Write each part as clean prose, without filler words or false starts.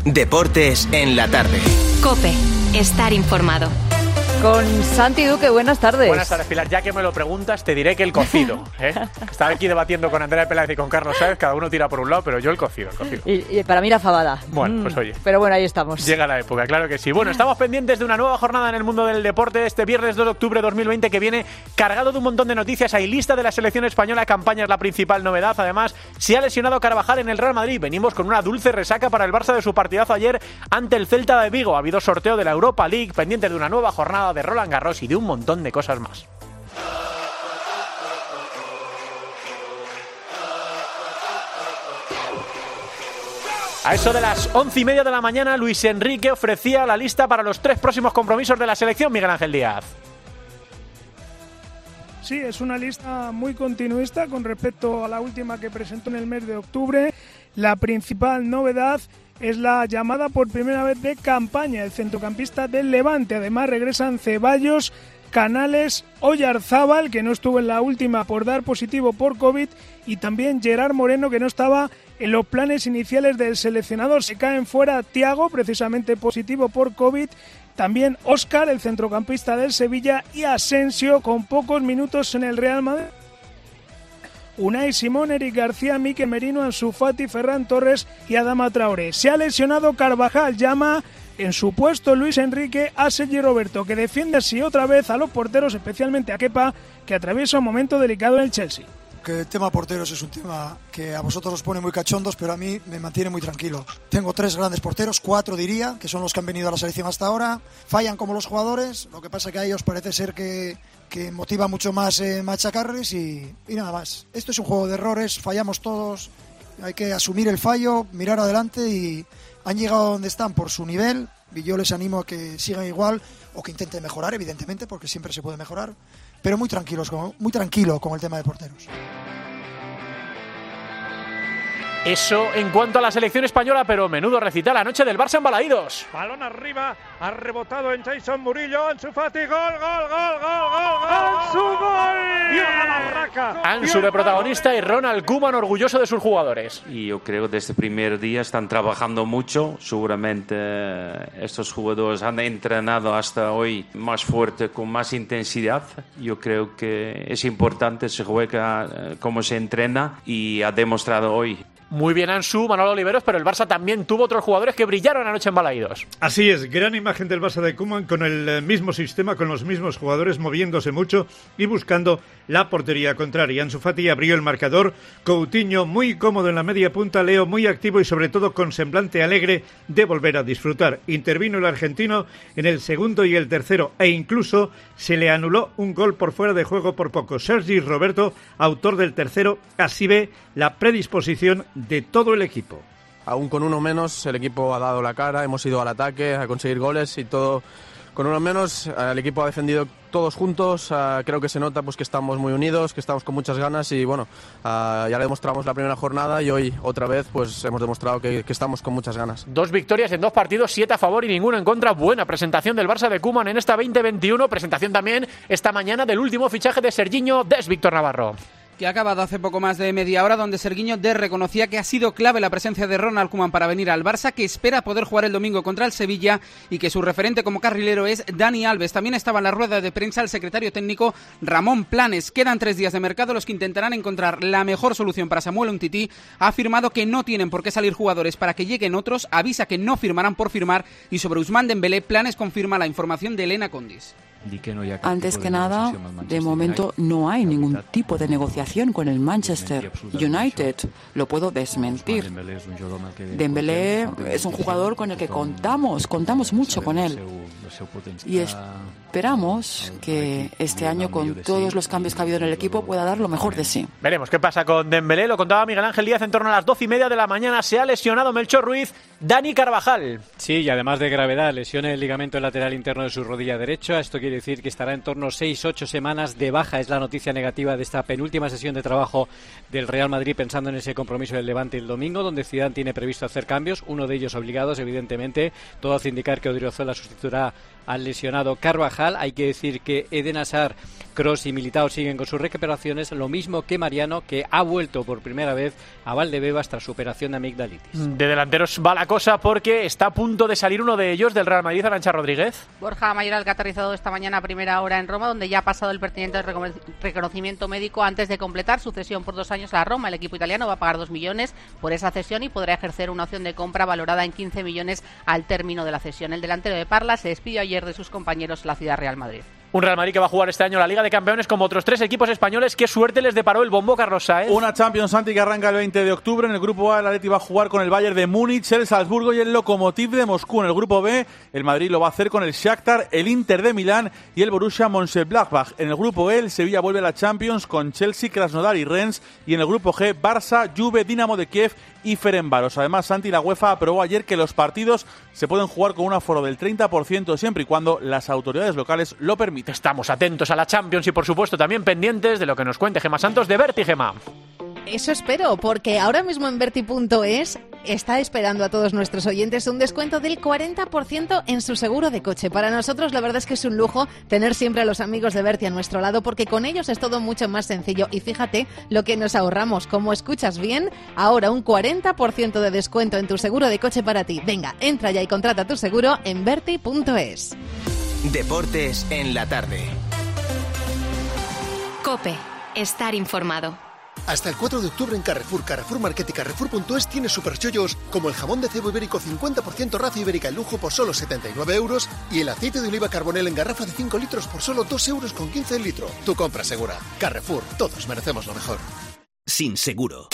Deportes en la tarde. COPE. Estar informado. Con Santi Duque, buenas tardes. Buenas tardes, Pilar. Ya que me lo preguntas, te diré que el cocido. Estaba aquí debatiendo con Andrea Peláez y con Carlos Sáez, cada uno tira por un lado, pero yo el cocido. Y para mí la fabada. Bueno, pues oye. Pero bueno, ahí estamos. Llega la época, claro que sí. Bueno, estamos pendientes de una nueva jornada en el mundo del deporte este viernes 2 de octubre de 2020 que viene cargado de un montón de noticias. Hay lista de la selección española, campaña es la principal novedad. Además, se ha lesionado Carvajal en el Real Madrid. Venimos con una dulce resaca para el Barça de su partidazo ayer ante el Celta de Vigo. Ha habido sorteo de la Europa League, pendientes de una nueva jornada de Roland Garros y de un montón de cosas más. A eso de las 11:30 de la mañana, Luis Enrique ofrecía la lista para los 3 próximos compromisos de la selección. Miguel Ángel Díaz. Sí, es una lista muy continuista con respecto a la última que presentó en el mes de octubre. La principal novedad es la llamada por primera vez de campaña, el centrocampista del Levante. Además regresan Ceballos, Canales, Oyarzábal, que no estuvo en la última por dar positivo por COVID, y también Gerard Moreno, que no estaba en los planes iniciales del seleccionador. Se caen fuera Thiago, precisamente positivo por COVID, también Óscar, el centrocampista del Sevilla, y Asensio, con pocos minutos en el Real Madrid. Unai Simón, Eric García, Mikel Merino, Ansu Fati, Ferran Torres y Adama Traoré. Se ha lesionado Carvajal, llama en su puesto Luis Enrique a Sergi Roberto, que defiende así otra vez a los porteros, especialmente a Kepa, que atraviesa un momento delicado en el Chelsea. Que el tema porteros es un tema que a vosotros os pone muy cachondos, pero a mí me mantiene muy tranquilo. Tengo 3 grandes porteros, 4 diría, que son los que han venido a la selección hasta ahora. Fallan como los jugadores, lo que pasa que a ellos parece ser que motiva mucho más machacarles y nada más. Esto es un juego de errores, fallamos todos, hay que asumir el fallo, mirar adelante, y han llegado a donde están por su nivel y yo les animo a que sigan igual o que intenten mejorar, evidentemente, porque siempre se puede mejorar, pero muy tranquilo con el tema de porteros. Eso en cuanto a la selección española, pero menudo recital la noche del Barça en Balaídos. Balón arriba, ha rebotado en Jason Murillo, Ansu Fati, gol, ¡Ansu, gol! Ansu de protagonista y Ronald Koeman orgulloso de sus jugadores. Y yo creo que desde el primer día están trabajando mucho. Seguramente estos jugadores han entrenado hasta hoy más fuerte, con más intensidad. Yo creo que es importante, se juega como se entrena y ha demostrado hoy. Muy bien Ansu, Manolo Oliveros, pero el Barça también tuvo otros jugadores que brillaron anoche en Balaídos. Así es, gran imagen del Barça de Koeman, con el mismo sistema, con los mismos jugadores, moviéndose mucho y buscando la portería contraria. Ansu Fati abrió el marcador, Coutinho muy cómodo en la media punta, Leo muy activo y sobre todo con semblante alegre de volver a disfrutar. Intervino el argentino en el segundo y el tercero e incluso se le anuló un gol por fuera de juego por poco. Sergi Roberto, autor del tercero, así ve la predisposición de todo el equipo. Aún con uno menos, el equipo ha dado la cara, hemos ido al ataque a conseguir goles y todo. Con uno menos, el equipo ha defendido todos juntos. Creo que se nota pues que estamos muy unidos, que estamos con muchas ganas y bueno, ya le demostramos la primera jornada y hoy otra vez pues hemos demostrado que estamos con muchas ganas. 2 victorias en 2 partidos, 7 a favor y ninguno en contra. Buena presentación del Barça de Koeman en esta 2021. Presentación también esta mañana del último fichaje de Serginho Dest, Víctor Navarro. Que ha acabado hace poco más de media hora, donde Serginho Dest reconocía que ha sido clave la presencia de Ronald Koeman para venir al Barça, que espera poder jugar el domingo contra el Sevilla y que su referente como carrilero es Dani Alves. También estaba en la rueda de prensa el secretario técnico Ramón Planes. Quedan 3 días de mercado, los que intentarán encontrar la mejor solución para Samuel Umtiti. Ha afirmado que no tienen por qué salir jugadores para que lleguen otros, avisa que no firmarán por firmar, y sobre Ousmane Dembélé, Planes confirma la información de Elena Condis. Antes que nada, de momento no hay ningún tipo de negociación con el Manchester United. Lo puedo desmentir. Dembélé es un jugador con el que contamos mucho con él. Y esperamos que este año, con todos los cambios que ha habido en el equipo, pueda dar lo mejor de sí. Veremos qué pasa con Dembélé. Lo contaba Miguel Ángel Díaz en torno a las 12:30 de la mañana. Se ha lesionado Melchor Ruiz, Dani Carvajal. Sí, y además de gravedad, lesión en el ligamento lateral interno de su rodilla derecha. Esto quiere decir que estará en torno a 6-8 semanas de baja. Es la noticia negativa de esta penúltima sesión de trabajo del Real Madrid, pensando en ese compromiso del Levante el domingo, donde Zidane tiene previsto hacer cambios, uno de ellos obligados, evidentemente. Todo hace indicar que Odriozola sustituirá al lesionado Carvajal. Hay que decir que Eden Hazard, Kroos y Militao siguen con sus recuperaciones, lo mismo que Mariano, que ha vuelto por primera vez a Valdebebas tras su operación de amigdalitis. De delanteros va la cosa cosa porque está a punto de salir uno de ellos del Real Madrid, Arantxa Rodríguez. Borja Mayoral, que ha aterrizado esta mañana a primera hora en Roma, donde ya ha pasado el pertinente reconocimiento médico antes de completar su cesión por 2 años a la Roma. El equipo italiano va a pagar 2 millones por esa cesión y podrá ejercer una opción de compra valorada en 15 millones al término de la cesión. El delantero de Parla se despidió ayer de sus compañeros en la ciudad Real Madrid. Un Real Madrid que va a jugar este año la Liga de Campeones como otros 3 equipos españoles. ¿Qué suerte les deparó el bombo, Carlos Sáez? Una Champions, Santi, que arranca el 20 de octubre. En el grupo A, el Atleti va a jugar con el Bayern de Múnich, el Salzburgo y el Lokomotiv de Moscú. En el grupo B, el Madrid lo va a hacer con el Shakhtar, el Inter de Milán y el Borussia Mönchengladbach. En el grupo E, el Sevilla vuelve a la Champions con Chelsea, Krasnodar y Rennes. Y en el grupo G, Barça, Juve, Dinamo de Kiev y Ferencváros. Además, Santi, la UEFA aprobó ayer que los partidos se pueden jugar con un aforo del 30% siempre y cuando las autoridades locales lo permitan. Estamos atentos a la Champions y, por supuesto, también pendientes de lo que nos cuente Gemma Santos de Berti. Gemma. Eso espero, porque ahora mismo en Berti.es está esperando a todos nuestros oyentes un descuento del 40% en su seguro de coche. Para nosotros la verdad es que es un lujo tener siempre a los amigos de Berti a nuestro lado, porque con ellos es todo mucho más sencillo. Y fíjate lo que nos ahorramos. Como escuchas bien, ahora un 40% de descuento en tu seguro de coche para ti. Venga, entra ya y contrata tu seguro en Berti.es. Deportes en la tarde. COPE. Estar informado. Hasta el 4 de octubre en Carrefour, Carrefour Market y Carrefour.es tienes superchollos como el jamón de cebo ibérico 50% raza ibérica en lujo por solo 79 euros y el aceite de oliva Carbonell en garrafa de 5 litros por solo 2,15 euros el litro. Tu compra segura. Carrefour, todos merecemos lo mejor. Sin seguro.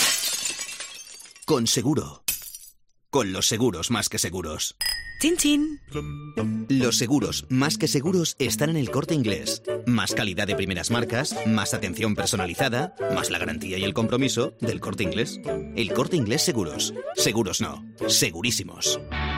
Con seguro. Con los seguros más que seguros. ¡Chin, chin! Los seguros más que seguros están en El Corte Inglés. Más calidad de primeras marcas, más atención personalizada, más la garantía y el compromiso del Corte Inglés. El Corte Inglés Seguros. Seguros no, segurísimos.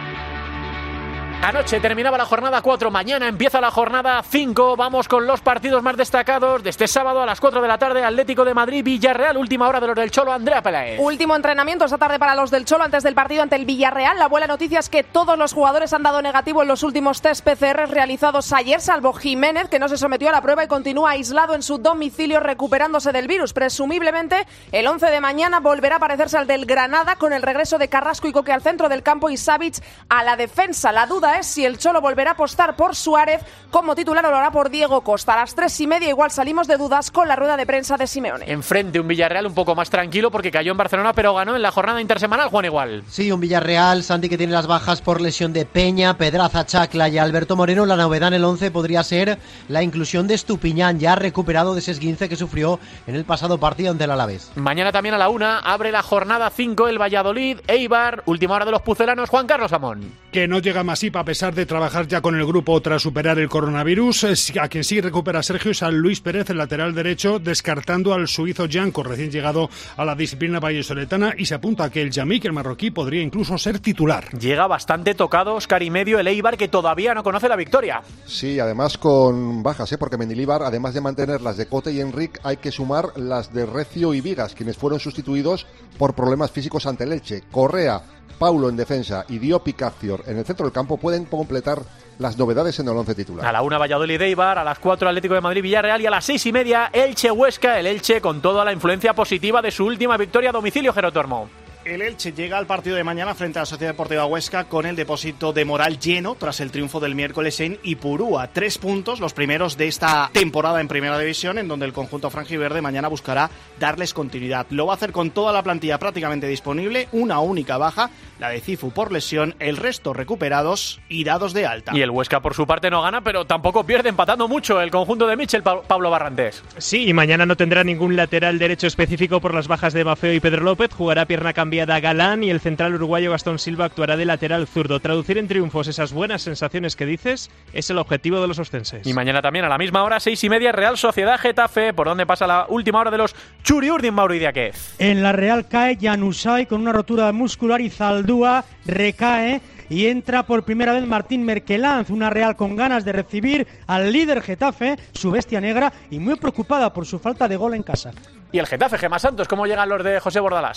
Anoche terminaba la jornada 4, mañana empieza la jornada 5. Vamos con los partidos más destacados de este sábado a las 4 de la tarde. Atlético de Madrid, Villarreal, última hora de los del Cholo. Andrea Peláez. Último entrenamiento esta tarde para los del Cholo antes del partido ante el Villarreal. La buena noticia es que todos los jugadores han dado negativo en los últimos test PCR realizados ayer, salvo Jiménez, que no se sometió a la prueba y continúa aislado en su domicilio recuperándose del virus. Presumiblemente el 11 de mañana volverá a parecerse al del Granada, con el regreso de Carrasco y Coque al centro del campo y Savic a la defensa. La duda es si el Cholo volverá a apostar por Suárez como titular o lo hará por Diego Costa. A las 3:30 igual salimos de dudas con la rueda de prensa de Simeone. Enfrente un Villarreal un poco más tranquilo porque cayó en Barcelona pero ganó en la jornada intersemanal, Juan Igual. Sí, un Villarreal, Santi, que tiene las bajas por lesión de Peña, Pedraza, Chacla y Alberto Moreno. La novedad en el 11 podría ser la inclusión de Estupiñán, ya recuperado de ese esguince que sufrió en el pasado partido ante el Alavés. Mañana también a la 1 abre la jornada 5 el Valladolid, Eibar, última hora de los pucelanos, Juan Carlos Amón. Que no llega Masip a pesar de trabajar ya con el grupo tras superar el coronavirus. A quien sí recupera Sergio es a Luis Pérez, el lateral derecho, descartando al suizo Janko, recién llegado a la disciplina vallesoletana, y se apunta a que el Yamik, el marroquí, podría incluso ser titular. Llega bastante tocado Óscar y medio el Eibar, que todavía no conoce la victoria. Sí, además con bajas, porque Mendilibar, además de mantener las de Cote y Enric, hay que sumar las de Recio y Vigas, quienes fueron sustituidos por problemas físicos ante el Elche. Correa, Paulo en defensa y Diop y Caccior en el centro del campo pueden completar las novedades en el 11 titular. A la 1 Valladolid Eibar, a las 4 Atlético de Madrid Villarreal y a las 6:30 Elche Huesca, el Elche con toda la influencia positiva de su última victoria a domicilio, Jero Tormo. El Elche llega al partido de mañana frente a la Sociedad Deportiva Huesca con el depósito de moral lleno tras el triunfo del miércoles en Ipurúa. 3 puntos, los primeros de esta temporada en Primera División, en donde el conjunto franjiverde mañana buscará darles continuidad. Lo va a hacer con toda la plantilla prácticamente disponible, una única baja, la de Cifu por lesión, el resto recuperados y dados de alta. Y el Huesca por su parte no gana, pero tampoco pierde, empatando mucho el conjunto de Michel, Pablo Barrantes. Sí, y mañana no tendrá ningún lateral derecho específico por las bajas de Mafeo y Pedro López, jugará pierna cambiada Galán y el central uruguayo Gastón Silva actuará de lateral zurdo. Traducir en triunfos esas buenas sensaciones que dices es el objetivo de los ostenses. Y mañana también a la misma hora, 6:30, Real Sociedad Getafe, por donde pasa la última hora de los Churiurdin, Mauro Idiáquez. En la Real cae Januzaj con una rotura muscular y Zaldúa recae y entra por primera vez Martín Merkelanz, una Real con ganas de recibir al líder Getafe, su bestia negra, y muy preocupada por su falta de gol en casa. Y el Getafe, Gemma Santos, ¿cómo llegan los de José Bordalás?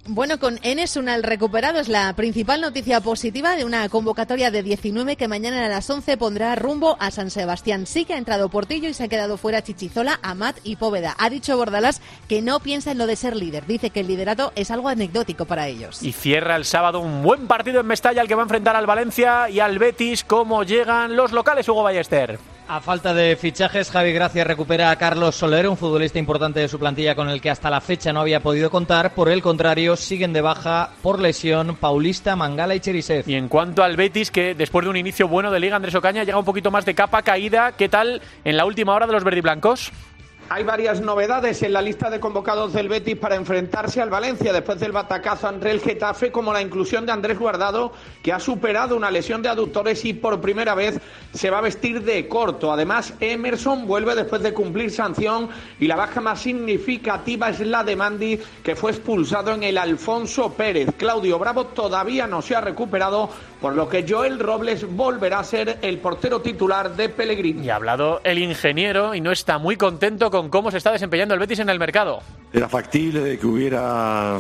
Bueno, con Enes Unal recuperado es la principal noticia positiva de una convocatoria de 19 que mañana a las 11 pondrá rumbo a San Sebastián. Sí que ha entrado Portillo y se ha quedado fuera Chichizola, Amat y Póveda. Ha dicho Bordalás que no piensa en lo de ser líder. Dice que el liderato es algo anecdótico para ellos. Y cierra el sábado un buen partido en Mestalla, el que va a enfrentar al Valencia y al Betis. ¿Cómo llegan los locales, Hugo Ballester? A falta de fichajes, Javi Gracia recupera a Carlos Soler, un futbolista importante de su plantilla con el que hasta la fecha no había podido contar. Por el contrario, siguen de baja por lesión Paulista, Mangala y Cherisev. Y en cuanto al Betis, que después de un inicio bueno de Liga, Andrés Ocaña llega un poquito más de capa caída. ¿Qué tal en la última hora de los verdiblancos? Hay varias novedades en la lista de convocados del Betis para enfrentarse al Valencia después del batacazo ante el Getafe, como la inclusión de Andrés Guardado, que ha superado una lesión de aductores y por primera vez se va a vestir de corto. Además, Emerson vuelve después de cumplir sanción y la baja más significativa es la de Mandi, que fue expulsado en el Alfonso Pérez. Claudio Bravo todavía no se ha recuperado, por lo que Joel Robles volverá a ser el portero titular de Pellegrini. Y ha hablado el ingeniero y no está muy contento con cómo se está desempeñando el Betis en el mercado. Era factible de que hubiera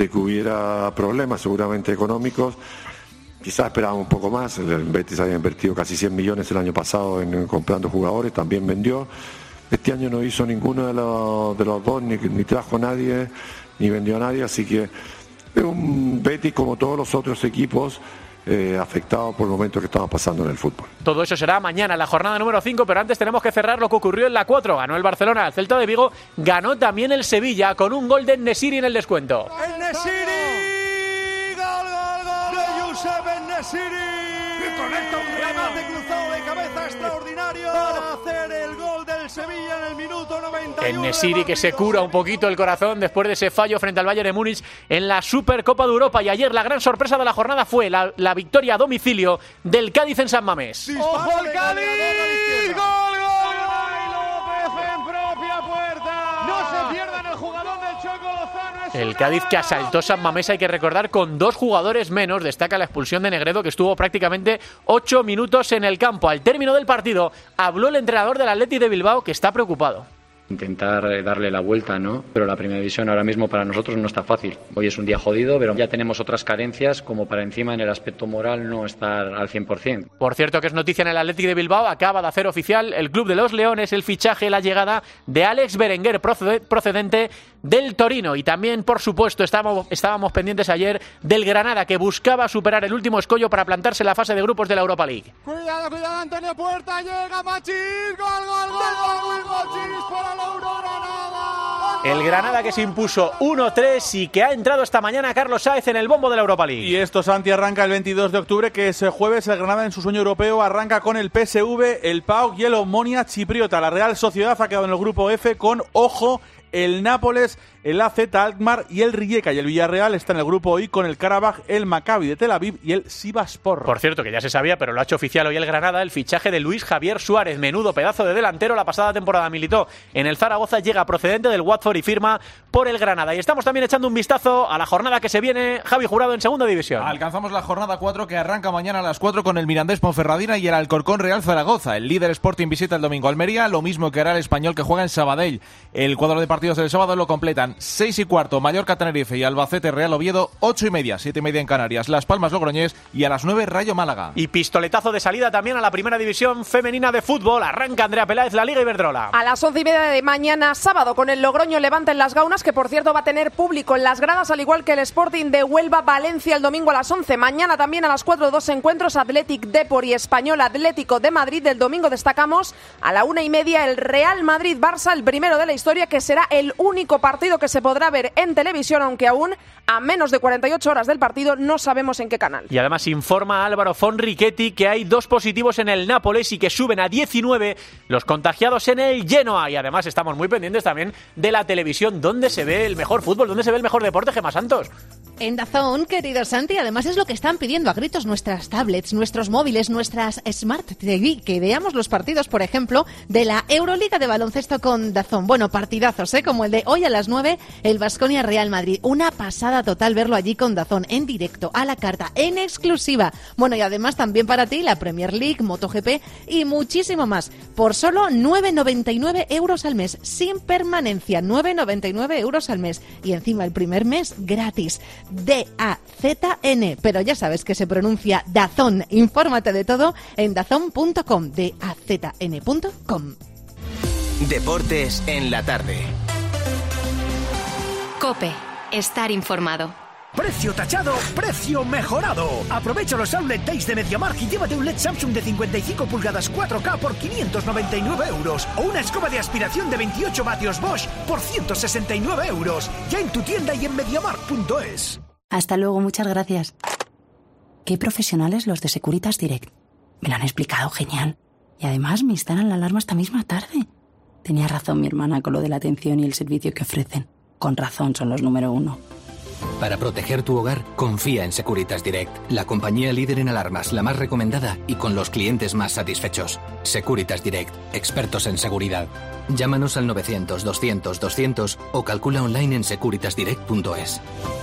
problemas seguramente económicos. Quizás esperábamos un poco más. El Betis había invertido casi 100 millones el año pasado en comprando jugadores, también vendió. Este año no hizo ninguno de los dos, ni trajo a nadie, ni vendió a nadie, así que es un Betis como todos los otros equipos afectado por el momento que estamos pasando en el fútbol. Todo eso será mañana en la jornada número 5, pero antes tenemos que cerrar lo que ocurrió en la 4. Ganó el Barcelona al Celta de Vigo, ganó también el Sevilla con un gol de En-Nesyri en el descuento. En-Nesyri, gol de Youssef En-Nesyri. Y conecta un remate cruzado de cabeza extraordinario para hacer el gol del Sevilla en el minuto 91. En-Nesyri, que se cura un poquito el corazón después de ese fallo frente al Bayern de Múnich en la Supercopa de Europa. Y ayer la gran sorpresa de la jornada fue la victoria a domicilio del Cádiz en San Mamés. ¡Ojo al Cádiz! ¡Gol! López en propia puerta. No se pierdan el jugador del Choco Lozano. El Cádiz, que asaltó San Mamés, hay que recordar, con 2 jugadores menos. Destaca la expulsión de Negredo, que estuvo prácticamente 8 minutos en el campo. Al término del partido habló el entrenador del Athletic de Bilbao, que está preocupado. Intentar darle la vuelta, ¿no? Pero la primera división ahora mismo para nosotros no está fácil. Hoy es un día jodido, pero ya tenemos otras carencias como para encima en el aspecto moral no estar al 100%. Por cierto, que es noticia en el Athletic de Bilbao, acaba de hacer oficial el club de los Leones el fichaje, la llegada de Alex Berenguer, procedente del Torino. Y también, por supuesto, estábamos pendientes ayer del Granada, que buscaba superar el último escollo para plantarse en la fase de grupos de la Europa League. Cuidado, Antonio Puerta, llega Machís, gol, Machís para la Granada. El Granada, que se impuso 1-3 y que ha entrado esta mañana Carlos Sáez en el bombo de la Europa League. Y esto, Santi, arranca el 22 de octubre, que es jueves. El Granada en su sueño europeo arranca con el PSV, el PAOK y el Omonia Chipriota. La Real Sociedad ha quedado en el grupo F con, ojo, el Nápoles, el AZ Alkmaar y el Rijeka. Y el Villarreal está en el grupo I con el Karabaj, el Maccabi de Tel Aviv y el Sivasspor. Por cierto, que ya se sabía, pero lo ha hecho oficial hoy el Granada, el fichaje de Luis Javier Suárez. Menudo pedazo de delantero. La pasada temporada militó en el Zaragoza, llega procedente del Watford y firma por el Granada. Y estamos también echando un vistazo a la jornada que se viene. Javi Jurado en segunda división. Alcanzamos la jornada 4, que arranca mañana a las 4 con el Mirandés Ponferradina y el Alcorcón Real Zaragoza. El líder Sporting visita el domingo Almería, lo mismo que hará el Español, que juega en Sabadell. El cuadro de partidos del sábado lo completan 6:15 Mallorca Tenerife y Albacete Real Oviedo, 8:30, 7:30 en Canarias, Las Palmas Logroñés y a las 9 Rayo Málaga. Y pistoletazo de salida también a la primera división femenina de fútbol. Arranca Andrea Peláez, la Liga Iberdrola. A las 11:30 de mañana sábado con el Logroño Levante en Las Gaunas, que por cierto va a tener público en las gradas, al igual que el Sporting de Huelva Valencia el domingo a las 11. Mañana también a las 4 2 encuentros, Athletic Depor y Español Atlético de Madrid. El domingo destacamos a la 1:30 el Real Madrid Barça, el primero de la historia, que será el único partido que se podrá ver en televisión, aunque aún a menos de 48 horas del partido no sabemos en qué canal. Y además informa Álvaro Fonrichetti que hay 2 positivos en el Nápoles y que suben a 19 los contagiados en el Genoa. Y además estamos muy pendientes también de la televisión, donde se ve el mejor fútbol, donde se ve el mejor deporte, Gemma Santos. En DAZN, querido Santi, además es lo que están pidiendo a gritos nuestras tablets, nuestros móviles, nuestras Smart TV, que veamos los partidos, por ejemplo, de la Euroliga de baloncesto con DAZN. Bueno, partidazos, como el de hoy a las 9, el Baskonia Real Madrid. Una pasada total verlo allí con DAZN, en directo, a la carta, en exclusiva. Bueno, y además también para ti la Premier League, MotoGP y muchísimo más. Por solo 9,99 euros al mes, sin permanencia, 9,99 euros al mes. Y encima el primer mes gratis. DAZN, pero ya sabes que se pronuncia DAZN. Infórmate de todo en dazn.com, DAZN.com. Deportes en la tarde. COPE. Estar informado. Precio tachado, precio mejorado. Aprovecha los Outlet Days de MediaMarkt y llévate un LED Samsung de 55 pulgadas 4K por 599 euros o una escoba de aspiración de 28 vatios Bosch por 169 euros. Ya en tu tienda y en MediaMarkt.es. Hasta luego, muchas gracias. Qué profesionales los de Securitas Direct. Me lo han explicado genial. Y además me instalan la alarma esta misma tarde. Tenía razón mi hermana con lo de la atención y el servicio que ofrecen. Con razón son los número 1. Para proteger tu hogar, confía en Securitas Direct, la compañía líder en alarmas, la más recomendada y con los clientes más satisfechos. Securitas Direct, expertos en seguridad. Llámanos al 900-200-200 o calcula online en securitasdirect.es.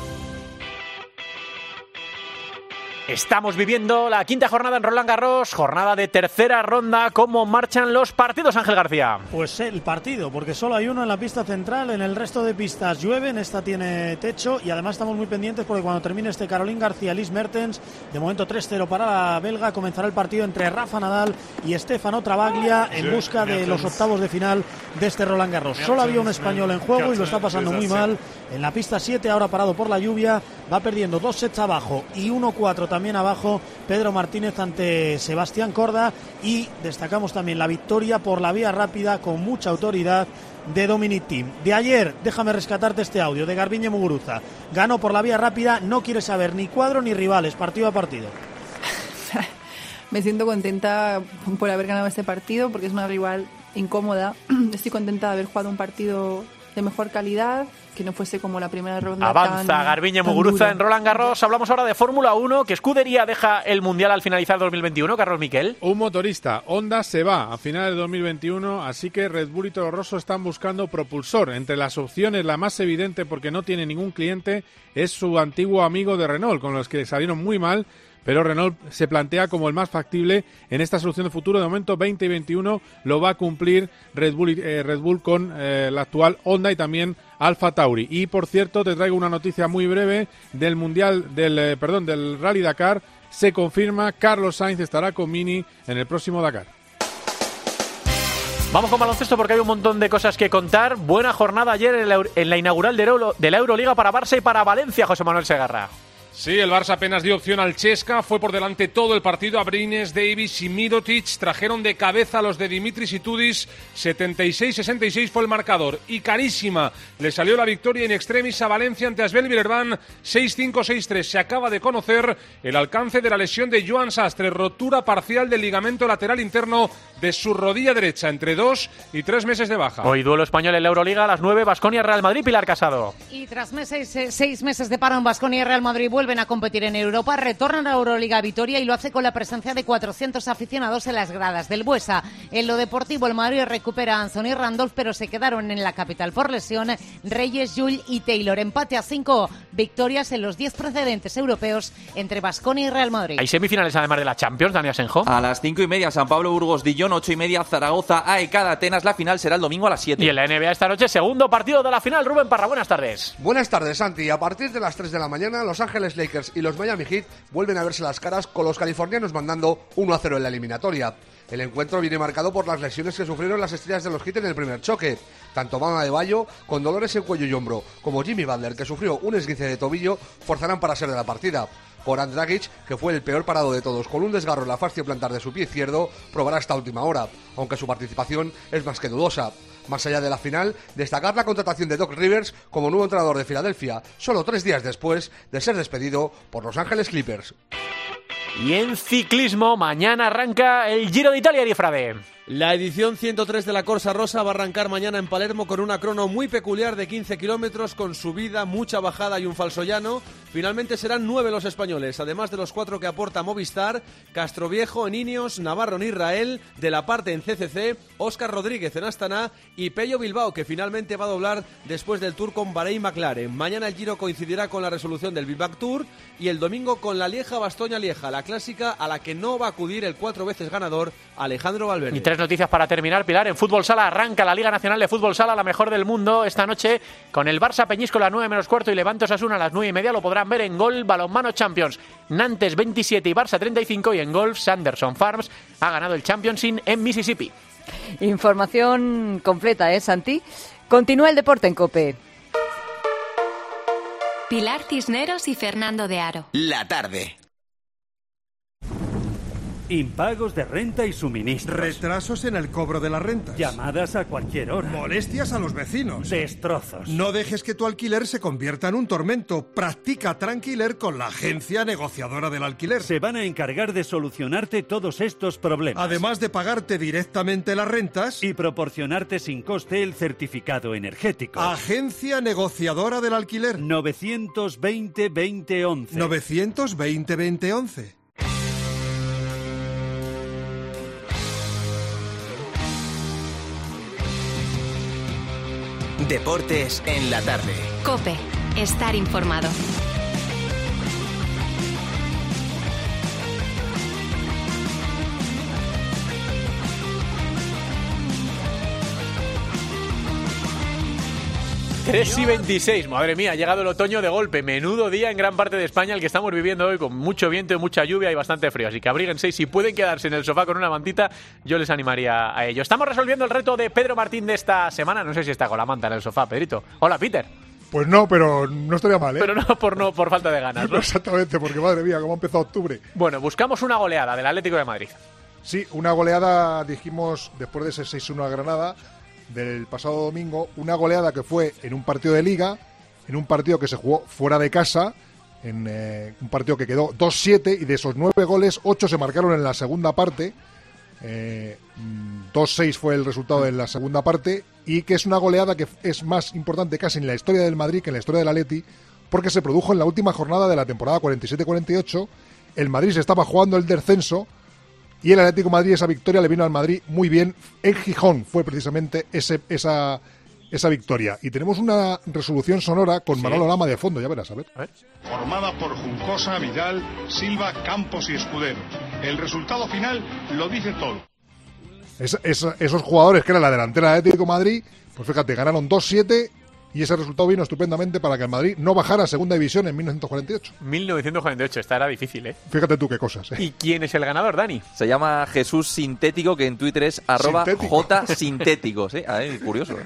Estamos viviendo la quinta jornada en Roland Garros, jornada de tercera ronda. ¿Cómo marchan los partidos, Ángel García? Pues el partido, porque solo hay uno en la pista central, en el resto de pistas llueve, en esta tiene techo y además estamos muy pendientes porque cuando termine este Caroline García-Liz Mertens, de momento 3-0 para la belga, comenzará el partido entre Rafa Nadal y Stefano Travaglia en busca de los octavos de final de este Roland Garros. Solo había un español en juego y lo está pasando muy mal. En la pista 7, ahora parado por la lluvia, va perdiendo 2 sets abajo y 1-4 también abajo Pedro Martínez ante Sebastián Corda, y destacamos también la victoria por la vía rápida con mucha autoridad de Dominic Thiem. De ayer, déjame rescatarte este audio de Garbiñe Muguruza. Ganó por la vía rápida, no quiere saber ni cuadro ni rivales, partido a partido. Me siento contenta por haber ganado este partido porque es una rival incómoda. Estoy contenta de haber jugado un partido de mejor calidad, que no fuese como la primera ronda. Avanza Garbiñe Muguruza en Roland Garros. Hablamos ahora de Fórmula 1. ¿Qué escudería deja el Mundial al finalizar 2021, Carlos Miquel? Un motorista. Honda se va a finales de 2021, así que Red Bull y Toro Rosso están buscando propulsor. Entre las opciones, la más evidente, porque no tiene ningún cliente, es su antiguo amigo de Renault, con los que salieron muy mal, pero Renault se plantea como el más factible en esta solución de futuro. De momento 20 y 21 lo va a cumplir Red Bull con la actual Honda y también Alfa Tauri. Y por cierto, te traigo una noticia muy breve del del Rally Dakar. Se confirma, Carlos Sainz estará con Mini en el próximo Dakar. Vamos con baloncesto porque hay un montón de cosas que contar. Buena jornada ayer en la inaugural de la Euroliga para Barça y para Valencia, José Manuel Segarra. Sí, el Barça apenas dio opción al Chesca, fue por delante todo el partido. Abrines, Davis y Mirotic trajeron de cabeza a los de Dimitris y Tudis. 76-66 fue el marcador y carísima le salió la victoria in extremis a Valencia ante Asbel Villeurbanne, 6-5, 6-3. Se acaba de conocer el alcance de la lesión de Joan Sastre, rotura parcial del ligamento lateral interno de su rodilla derecha, entre 2 y 3 meses de baja. Hoy duelo español en la Euroliga a las 9, Baskonia Real Madrid, Pilar Casado. Y tras 6 meses de paro en Baskonia y Real Madrid vuelven a competir en Europa, retornan a Euroliga a Vitoria y lo hace con la presencia de 400 aficionados en las gradas del Buesa. En lo deportivo, el Madrid recupera a Anthony Randolph, pero se quedaron en la capital por lesión Reyes, Jull y Taylor. Empate a 5 victorias en los 10 precedentes europeos entre Baskonia y Real Madrid. Hay semifinales además de la Champions, Dani Asenjo. A las 5:30 San Pablo, Burgos, Dijon, 8:30 Zaragoza, AEK de Atenas. La final será el domingo a las 7. Y en la NBA esta noche, segundo partido de la final. Rubén Parra, buenas tardes. Buenas tardes, Santi. A partir de las 3 de la mañana, Los Ángeles Lakers y los Miami Heat vuelven a verse las caras, con los californianos mandando 1-0 en la eliminatoria. El encuentro viene marcado por las lesiones que sufrieron las estrellas de los Heat en el primer choque. Tanto Bam Adebayo, con dolores en cuello y hombro, como Jimmy Butler, que sufrió un esguince de tobillo, forzarán para ser de la partida. Goran Dragic, que fue el peor parado de todos, con un desgarro en la fascia plantar de su pie izquierdo, probará esta última hora, aunque su participación es más que dudosa. Más allá de la final, destacar la contratación de Doc Rivers como nuevo entrenador de Filadelfia, solo 3 días después de ser despedido por Los Ángeles Clippers. Y en ciclismo, mañana arranca el Giro de Italia, Eri Frade. La edición 103 de la Corsa Rosa va a arrancar mañana en Palermo con una crono muy peculiar de 15 kilómetros, con subida, mucha bajada y un falso llano. Finalmente serán 9 los españoles, además de los 4 que aporta Movistar: Castroviejo en Ineos, Navarro en Israel, De la Parte en CCC, Óscar Rodríguez en Astana y Pello Bilbao, que finalmente va a doblar después del Tour con Bahrein McLaren. Mañana el Giro coincidirá con la resolución del Big Back Tour y el domingo con la Lieja-Bastoña-Lieja, la clásica a la que no va a acudir el 4 veces ganador Alejandro Valverde. Y 3 noticias para terminar, Pilar. En Fútbol Sala arranca la Liga Nacional de Fútbol Sala, la mejor del mundo, esta noche con el Barça Peñíscola a las 9 menos cuarto y Levante Osasuna a las 9:30. Lo podrán ver en Gol Balonmano Champions. Nantes 27 y Barça 35, y en golf Sanderson Farms ha ganado el Championship en Mississippi. Información completa, Santi? Continúa el deporte en COPE. Pilar Cisneros y Fernando de Aro. La tarde. Impagos de renta y suministros. Retrasos en el cobro de las rentas. Llamadas a cualquier hora. Molestias a los vecinos. Destrozos. No dejes que tu alquiler se convierta en un tormento. Practica Tranquiler con la agencia negociadora del alquiler. Se van a encargar de solucionarte todos estos problemas. Además de pagarte directamente las rentas y proporcionarte sin coste el certificado energético. Agencia negociadora del alquiler. 920-2011. 920-2011. Deportes en la tarde. COPE. Estar informado. Tres y 26, madre mía, ha llegado el otoño de golpe. Menudo día en gran parte de España el que estamos viviendo hoy, con mucho viento y mucha lluvia y bastante frío. Así que abríguense, y si pueden quedarse en el sofá con una mantita, yo les animaría a ello. Estamos resolviendo el reto de Pedro Martín de esta semana. No sé si está con la manta en el sofá, Pedrito. Hola, Peter. Pues no, pero no estaría mal, ¿eh? Pero no por falta de ganas, ¿no? Exactamente, porque madre mía, cómo ha empezado octubre. Bueno, buscamos una goleada del Atlético de Madrid. Sí, una goleada, dijimos, después de ese 6-1 a Granada del pasado domingo, una goleada que fue en un partido de Liga, en un partido que se jugó fuera de casa, en un partido que quedó 2-7, y de esos 9 goles, 8 se marcaron en la segunda parte. 2-6 fue el resultado en la segunda parte, y que es una goleada que es más importante casi en la historia del Madrid que en la historia del Atleti, porque se produjo en la última jornada de la temporada 47-48. El Madrid se estaba jugando el descenso y el Atlético de Madrid, esa victoria le vino al Madrid muy bien. En Gijón fue precisamente esa victoria. Y tenemos una resolución sonora con Manolo Lama de fondo, ya verás, a ver. Formada por Juncosa, Vidal, Silva, Campos y Escudero. El resultado final lo dice todo. Esos jugadores que eran la delantera del Atlético de Madrid, pues fíjate, ganaron 2-7 y ese resultado vino estupendamente para que el Madrid no bajara a segunda división en 1948. 1948, esta era difícil, ¿eh? Fíjate tú qué cosas, ¿eh? ¿Y quién es el ganador, Dani? Se llama Jesús Sintético, que en Twitter es @jsintéticos, ¿eh? Curioso.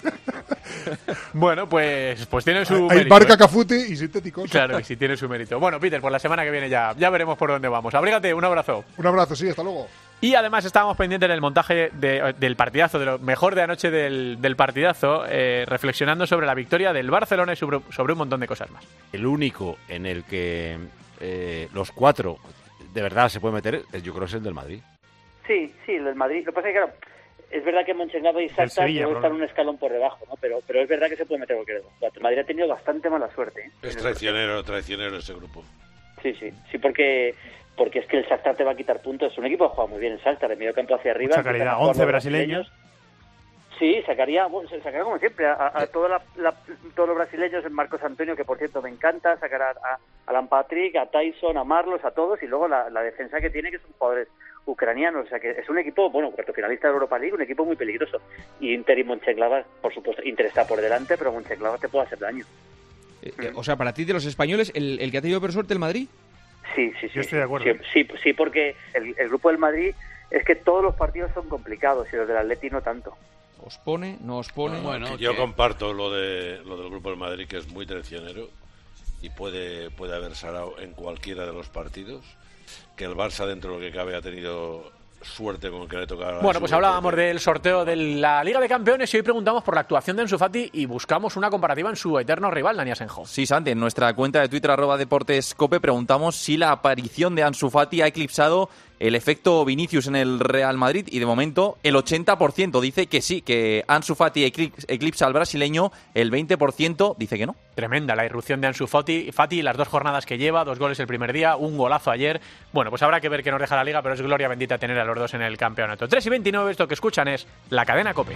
Bueno, pues tiene su Hay mérito. Barca, Cafuti y Sintéticos. Claro, y sí tiene su mérito. Bueno, Peter, pues la semana que viene ya veremos por dónde vamos. Abrígate, un abrazo. Un abrazo, sí, hasta luego. Y además estábamos pendientes en el montaje del partidazo, de lo mejor de anoche del partidazo, reflexionando sobre la victoria del Barcelona y sobre un montón de cosas más. El único en el que los 4 de verdad se puede meter, yo creo que es el del Madrid. Sí, el del Madrid. Lo que pasa es que, claro, es verdad que Mönchengladbach y Shakhtar deben estar un escalón por debajo, ¿no? Pero es verdad que se puede meter cualquiera de los 4. El Madrid ha tenido bastante mala suerte, ¿eh? Es traicionero ese grupo. Sí, porque es que el Shakhtar te va a quitar puntos. Es un equipo que juega muy bien el Shakhtar, de medio campo hacia arriba. Mucha calidad, 11 brasileños. Sí, sacaría como siempre a todos los brasileños, en Marcos Antonio, que por cierto me encanta, sacar a Alan Patrick, a Tyson, a Marlos, a todos, y luego la defensa que tiene, que son jugadores ucranianos. O sea que es un equipo, cuarto finalista de Europa League, un equipo muy peligroso. Y Inter y Mönchengladbach, por supuesto, Inter está por delante, pero Mönchengladbach te puede hacer daño. O sea, para ti, de los españoles, ¿el que ha tenido peor suerte, el Madrid? Sí. Yo estoy de acuerdo. Sí, porque el grupo del Madrid es que todos los partidos son complicados y los del Atleti no tanto. ¿Os pone? ¿No os pone? Bueno, yo comparto lo del grupo del Madrid, que es muy traicionero y puede haber sarao en cualquiera de los partidos. Que el Barça, dentro de lo que cabe, ha tenido suerte con el que le tocaba. Bueno, pues hablábamos del sorteo de la Liga de Campeones y hoy preguntamos por la actuación de Ansu Fati y buscamos una comparativa en su eterno rival, Dani Asenjo. Sí, Santi, en nuestra cuenta de Twitter @deportescope preguntamos si la aparición de Ansu Fati ha eclipsado el efecto Vinicius en el Real Madrid y de momento el 80% dice que sí, que Ansu Fati eclipsa al brasileño, el 20% dice que no. Tremenda la irrupción de Ansu Fati, las 2 jornadas que lleva, 2 goles el primer día, un golazo ayer. Bueno, pues habrá que ver qué nos deja la Liga, pero es gloria bendita tener a los dos en el campeonato. 3:29, esto que escuchan es La Cadena COPE.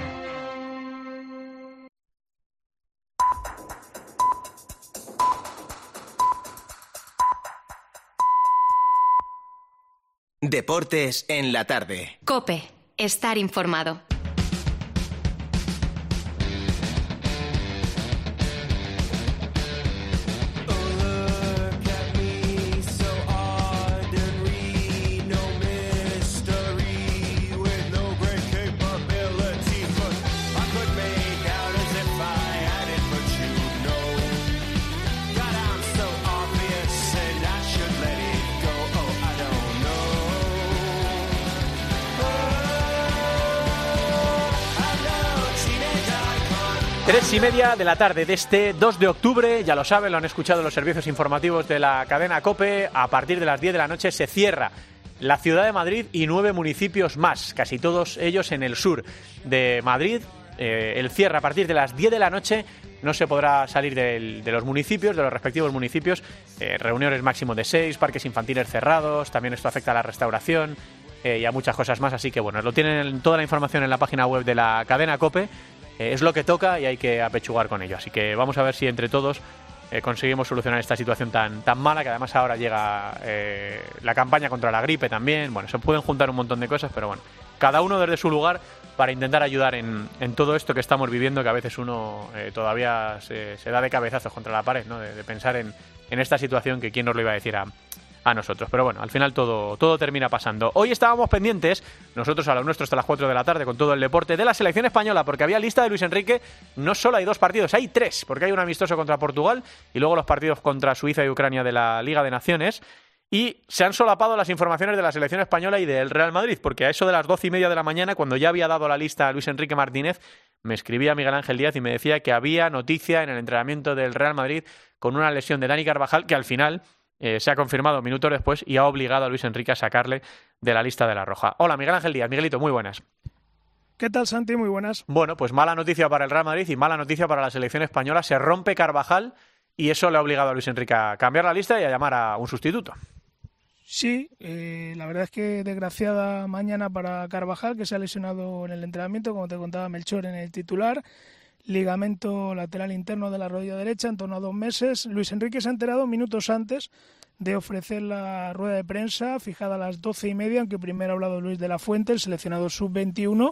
Deportes en la tarde. COPE. Estar informado. Tres y media de la tarde de este 2 de octubre, ya lo saben, lo han escuchado los servicios informativos de la cadena COPE, a partir de las 10 de la noche se cierra la ciudad de Madrid y 9 municipios más, casi todos ellos en el sur de Madrid. El cierre a partir de las 10 de la noche, no se podrá salir de los municipios, de los respectivos municipios, reuniones máximo de 6, parques infantiles cerrados, también esto afecta a la restauración y a muchas cosas más, así que bueno, lo tienen toda la información en la página web de la cadena COPE. Es lo que toca y hay que apechugar con ello. Así que vamos a ver si entre todos conseguimos solucionar esta situación tan mala, que además ahora llega la campaña contra la gripe también. Bueno, se pueden juntar un montón de cosas, pero bueno, cada uno desde su lugar para intentar ayudar en todo esto que estamos viviendo, que a veces uno todavía se da de cabezazos contra la pared, ¿no? De pensar en esta situación, que quién nos lo iba a decir a nosotros. Pero bueno, al final todo termina pasando. Hoy estábamos pendientes, nosotros a lo nuestro hasta las 4 de la tarde con todo el deporte, de la selección española, porque había lista de Luis Enrique. No solo hay 2 partidos, hay 3, porque hay un amistoso contra Portugal y luego los partidos contra Suiza y Ucrania de la Liga de Naciones. Y se han solapado las informaciones de la selección española y del Real Madrid, porque a eso de las 12:30 de la mañana, cuando ya había dado la lista a Luis Enrique Martínez, me escribía Miguel Ángel Díaz y me decía que había noticia en el entrenamiento del Real Madrid con una lesión de Dani Carvajal, que al final se ha confirmado minutos después y ha obligado a Luis Enrique a sacarle de la lista de la roja. Hola, Miguel Ángel Díaz. Miguelito, muy buenas. ¿Qué tal, Santi? Muy buenas. Bueno, pues mala noticia para el Real Madrid y mala noticia para la selección española. Se rompe Carvajal y eso le ha obligado a Luis Enrique a cambiar la lista y a llamar a un sustituto. Sí, la verdad es que desgraciada mañana para Carvajal, que se ha lesionado en el entrenamiento, como te contaba Melchor en el titular. Ligamento lateral interno de la rodilla derecha en torno a 2 meses. Luis Enrique se ha enterado minutos antes de ofrecer la rueda de prensa fijada a las 12:30, aunque primero ha hablado Luis de la Fuente, el seleccionado sub-21.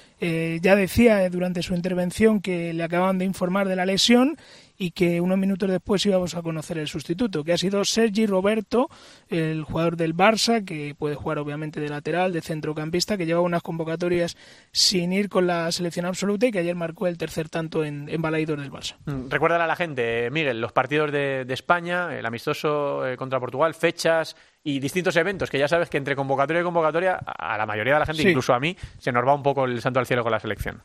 Ya decía durante su intervención que le acababan de informar de la lesión y que unos minutos después íbamos a conocer el sustituto, que ha sido Sergi Roberto, el jugador del Barça, que puede jugar obviamente de lateral, de centrocampista, que lleva unas convocatorias sin ir con la selección absoluta y que ayer marcó el tercer tanto en balaídos del Barça. Recuérdale a la gente, Miguel, los partidos de España, el amistoso contra Portugal, fechas y distintos eventos, que ya sabes que entre convocatoria y convocatoria a la mayoría de la gente, sí, incluso a mí, se nos va un poco el santo al cielo con la selección.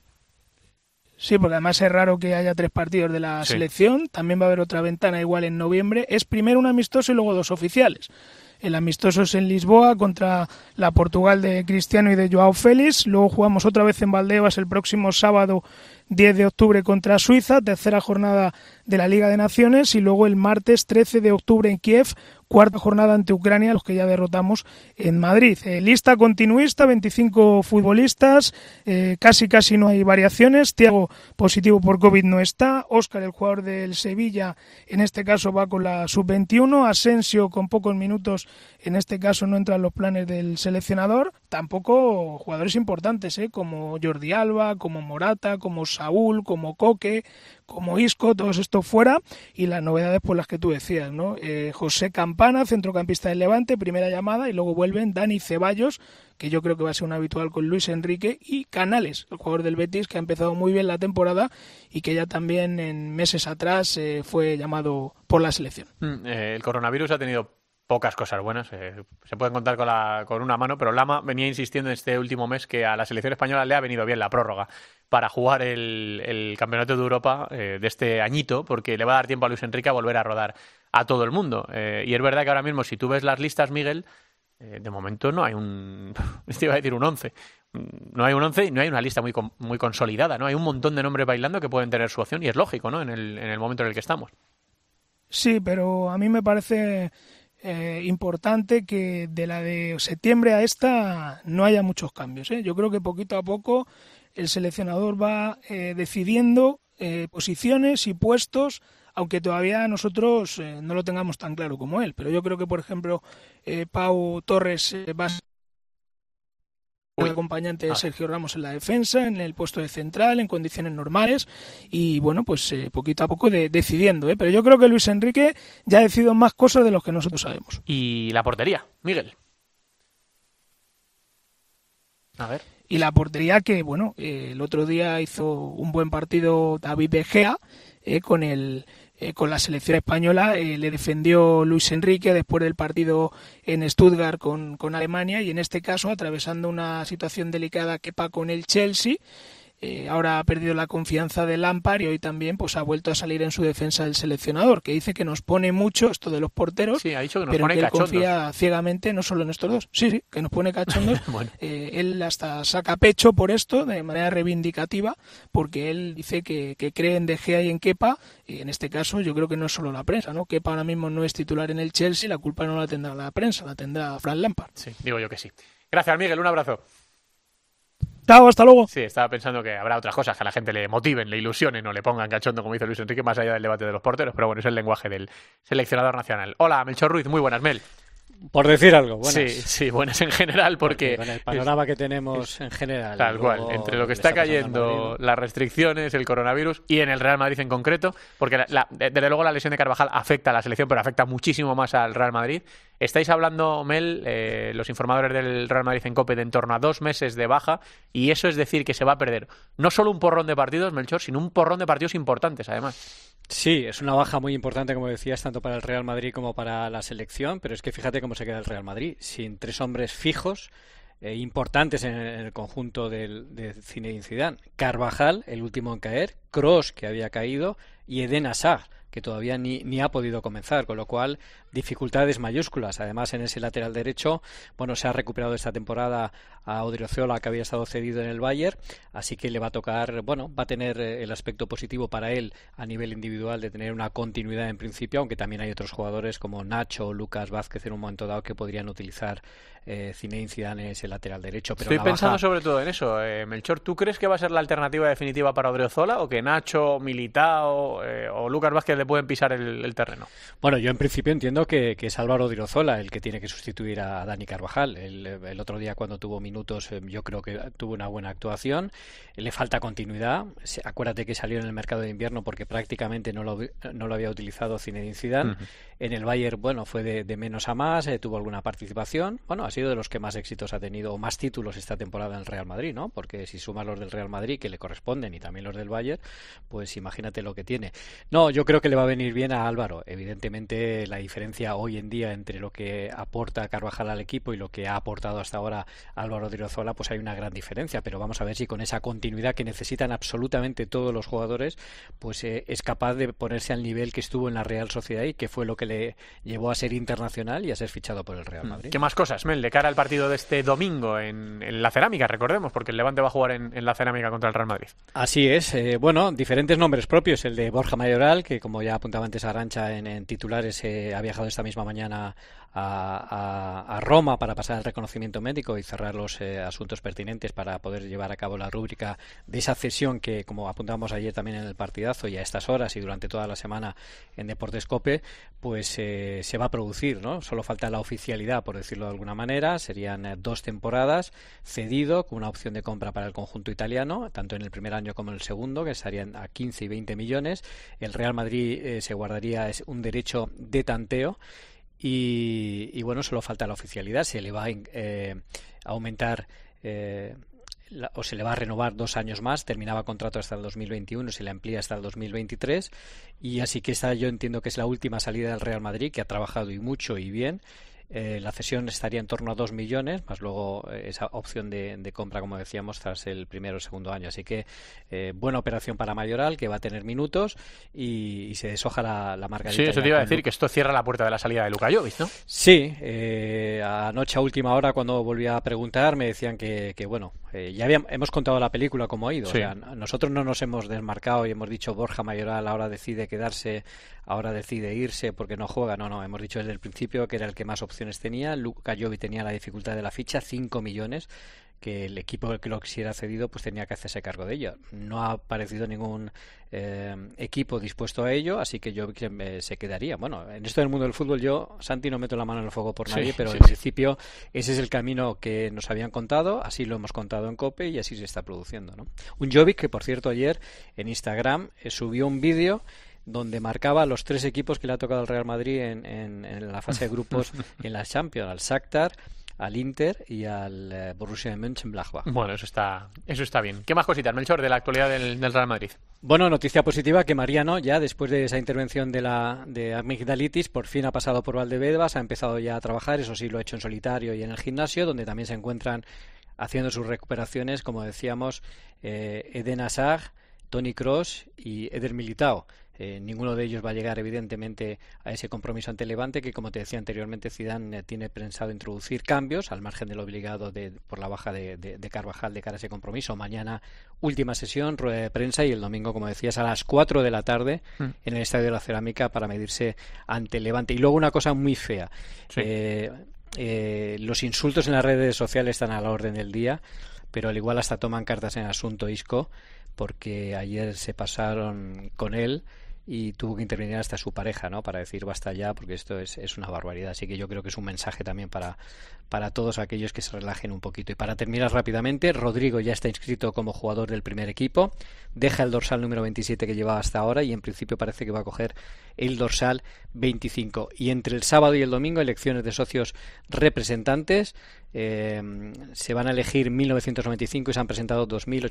Sí, porque además es raro que haya 3 partidos de la selección. También va a haber otra ventana igual en noviembre. Es primero un amistoso y luego 2 oficiales. El amistoso es en Lisboa contra la Portugal de Cristiano y de Joao Félix. Luego jugamos otra vez en Valdebebas el próximo sábado 10 de octubre contra Suiza, tercera jornada de la Liga de Naciones, y luego el martes 13 de octubre en Kiev, cuarta jornada ante Ucrania, los que ya derrotamos en Madrid. Lista continuista, 25 futbolistas, casi no hay variaciones. Thiago, positivo por COVID, no está. Óscar, el jugador del Sevilla, en este caso va con la sub-21. Asensio, con pocos minutos, en este caso no entra en los planes del seleccionador. Tampoco jugadores importantes, como Jordi Alba, como Morata, como Saúl, como Coque, como Isco, todos estos fuera. Y las novedades, pues las que tú decías, ¿no? José Campana, centrocampista del Levante, primera llamada, y luego vuelven Dani Ceballos, que yo creo que va a ser un habitual con Luis Enrique, y Canales, el jugador del Betis, que ha empezado muy bien la temporada y que ya también en meses atrás fue llamado por la selección. El coronavirus ha tenido pocas cosas buenas, se pueden contar con una mano, pero Lama venía insistiendo en este último mes que a la selección española le ha venido bien la prórroga para jugar el Campeonato de Europa de este añito, porque le va a dar tiempo a Luis Enrique a volver a rodar a todo el mundo. Y es verdad que ahora mismo, si tú ves las listas, Miguel, de momento no hay te iba a decir un 11. No hay un 11 y no hay una lista muy consolidada, ¿no? Hay un montón de nombres bailando que pueden tener su opción y es lógico, ¿no? En el momento en el que estamos. Sí, pero a mí me parece importante que de la de septiembre a esta no haya muchos cambios, ¿eh? Yo creo que poquito a poco el seleccionador va decidiendo posiciones y puestos, aunque todavía nosotros no lo tengamos tan claro como él. Pero yo creo que, por ejemplo, Pau Torres va a ser un acompañante de Sergio Ramos en la defensa, en el puesto de central, en condiciones normales, y bueno, pues poquito a poco decidiendo, pero yo creo que Luis Enrique ya ha decidido más cosas de lo que nosotros sabemos. Y la portería, Miguel. A ver. Y la portería que, bueno, el otro día hizo un buen partido David De Gea con la selección española, le defendió Luis Enrique después del partido en Stuttgart con Alemania, y en este caso atravesando una situación delicada Kepa con el Chelsea. Ahora ha perdido la confianza de Lampard y hoy también pues ha vuelto a salir en su defensa del seleccionador, que dice que nos pone mucho esto de los porteros, sí, ha dicho que nos pero pone que él cachondos. confía ciegamente no solo en estos dos, sí, que nos pone cachondos. Bueno. Él hasta saca pecho por esto de manera reivindicativa, porque él dice que cree en De Gea y en Kepa, y en este caso yo creo que no es solo la prensa, ¿no? Kepa ahora mismo no es titular en el Chelsea, la culpa no la tendrá la prensa, la tendrá Frank Lampard. Sí, digo yo que sí. Gracias, Miguel, un abrazo. Chao, hasta luego. Sí, estaba pensando que habrá otras cosas que a la gente le motiven, le ilusionen o le pongan cachondo, como dice Luis Enrique, más allá del debate de los porteros, pero bueno, es el lenguaje del seleccionador nacional. Hola, Melchor Ruiz, muy buenas, Mel. Por decir algo, buenas. Sí, buenas en general, porque con el panorama que tenemos en general. Tal cual, entre lo que está cayendo, las restricciones, el coronavirus y en el Real Madrid en concreto, porque desde luego la lesión de Carvajal afecta a la selección, pero afecta muchísimo más al Real Madrid. Estáis hablando, Mel, los informadores del Real Madrid en COPE, de en torno a 2 meses de baja, y eso es decir que se va a perder no solo un porrón de partidos, Melchor, sino un porrón de partidos importantes, además. Sí, es una baja muy importante, como decías, tanto para el Real Madrid como para la selección, pero es que fíjate cómo se queda el Real Madrid, sin 3 hombres fijos importantes en el conjunto de Zinedine Zidane. Carvajal, el último en caer, Kroos, que había caído, y Eden Hazard, que todavía ni ha podido comenzar, con lo cual dificultades mayúsculas. Además, en ese lateral derecho, bueno, se ha recuperado esta temporada a Odriozola, que había estado cedido en el Bayern, así que le va a tocar, bueno, va a tener el aspecto positivo para él a nivel individual de tener una continuidad en principio, aunque también hay otros jugadores como Nacho o Lucas Vázquez en un momento dado que podrían utilizar Zinedine Zidane en ese lateral derecho. Pero estoy pensando sobre todo en eso. Melchor, ¿tú crees que va a ser la alternativa definitiva para Odriozola o que Nacho, Militao o Lucas Vázquez le pueden pisar el terreno? Bueno, yo en principio entiendo que es Álvaro Odriozola el que tiene que sustituir a Dani Carvajal. El otro día, cuando tuvo minutos, yo creo que tuvo una buena actuación. Le falta continuidad. Acuérdate que salió en el mercado de invierno porque prácticamente no lo había utilizado Zinedine Zidane. En el Bayern, bueno, fue de menos a más, tuvo alguna participación. Bueno, ha sido de los que más éxitos ha tenido, o más títulos esta temporada en el Real Madrid, ¿no? Porque si sumas los del Real Madrid, que le corresponden, y también los del Bayern, pues imagínate lo que tiene. No, yo creo que le va a venir bien a Álvaro. Evidentemente, la diferencia hoy en día entre lo que aporta Carvajal al equipo y lo que ha aportado hasta ahora Álvaro Odriozola, pues hay una gran diferencia, pero vamos a ver si con esa continuidad que necesitan absolutamente todos los jugadores, pues es capaz de ponerse al nivel que estuvo en la Real Sociedad y que fue lo que le llevó a ser internacional y a ser fichado por el Real Madrid. ¿Qué más cosas, Mel, de cara al partido de este domingo en la Cerámica? Recordemos, porque el Levante va a jugar en la Cerámica contra el Real Madrid. Así es. Bueno, diferentes nombres propios. El de Borja Mayoral, que como ya apuntaba antes Arantxa en titulares, ha viajado esta misma mañana a Roma para pasar el reconocimiento médico y cerrar los asuntos pertinentes para poder llevar a cabo la rúbrica de esa cesión que, como apuntábamos ayer también en el partidazo y a estas horas y durante toda la semana en Deportes COPE, pues se va a producir, ¿no? Solo falta la oficialidad, por decirlo de alguna manera. Serían 2 temporadas, cedido con una opción de compra para el conjunto italiano, tanto en el primer año como en el segundo, que estarían a 15 y 20 millones. El Real Madrid se guardaría un derecho de tanteo. Y bueno, solo falta la oficialidad. Se le va a aumentar o se le va a renovar 2 años más. Terminaba contrato hasta el 2021, se le amplía hasta el 2023, y así que esta yo entiendo que es la última salida del Real Madrid, que ha trabajado y mucho y bien, La cesión estaría en torno a 2 millones, más luego esa opción de compra, como decíamos, tras el primero o segundo año. Así que buena operación para Mayoral, que va a tener minutos y se deshoja la margarita. Sí, eso te iba a decir, que esto cierra la puerta de la salida de Luka Jovic, ¿no? Sí, anoche a última hora, cuando volví a preguntar, me decían que bueno, ya hemos contado la película cómo ha ido. Sí. O sea, nosotros no nos hemos desmarcado y hemos dicho Borja Mayoral ahora decide quedarse, ahora decide irse porque no juega. No, hemos dicho desde el principio que era el que más opciones tenía. Luka Jovic tenía la dificultad de la ficha, 5 millones, que el equipo que lo quisiera cedido pues tenía que hacerse cargo de ello. No ha aparecido ningún equipo dispuesto a ello, así que yo se quedaría. Bueno, en esto del mundo del fútbol yo, Santi, no meto la mano en el fuego por nadie, pero en principio ese es el camino que nos habían contado, así lo hemos contado en COPE y así se está produciendo, ¿no? Un Jovic que, por cierto, ayer en Instagram subió un vídeo donde marcaba los 3 equipos que le ha tocado al Real Madrid en la fase de grupos en la Champions, al Shakhtar, al Inter y al Borussia Mönchengladbach. Bueno, eso está bien. ¿Qué más cositas, Melchor, de la actualidad del Real Madrid? Bueno, noticia positiva que Mariano, ya después de esa intervención de amigdalitis, por fin ha pasado por Valdebebas, ha empezado ya a trabajar, eso sí lo ha hecho en solitario y en el gimnasio, donde también se encuentran haciendo sus recuperaciones, como decíamos, Eden Hazard, Toni Kroos y Eder Militao. Ninguno de ellos va a llegar, evidentemente, a ese compromiso ante Levante, que, como te decía anteriormente, Zidane tiene pensado introducir cambios, al margen de lo obligado por la baja de Carvajal de cara a ese compromiso. Mañana, última sesión, rueda de prensa, y el domingo, como decías, a las 4 de la tarde en el Estadio de la Cerámica para medirse ante Levante. Y luego una cosa muy fea. Sí. Los insultos en las redes sociales están a la orden del día, pero al igual hasta toman cartas en el asunto Isco, porque ayer se pasaron con él y tuvo que intervenir hasta su pareja, ¿no?, para decir basta ya, porque esto es una barbaridad. Así que yo creo que es un mensaje también para todos aquellos que se relajen un poquito. Y para terminar rápidamente, Rodrigo ya está inscrito como jugador del primer equipo, deja el dorsal número 27 que llevaba hasta ahora y en principio parece que va a coger el dorsal 25. Y entre el sábado y el domingo, elecciones de socios representantes. Se van a elegir 1.995 y se han presentado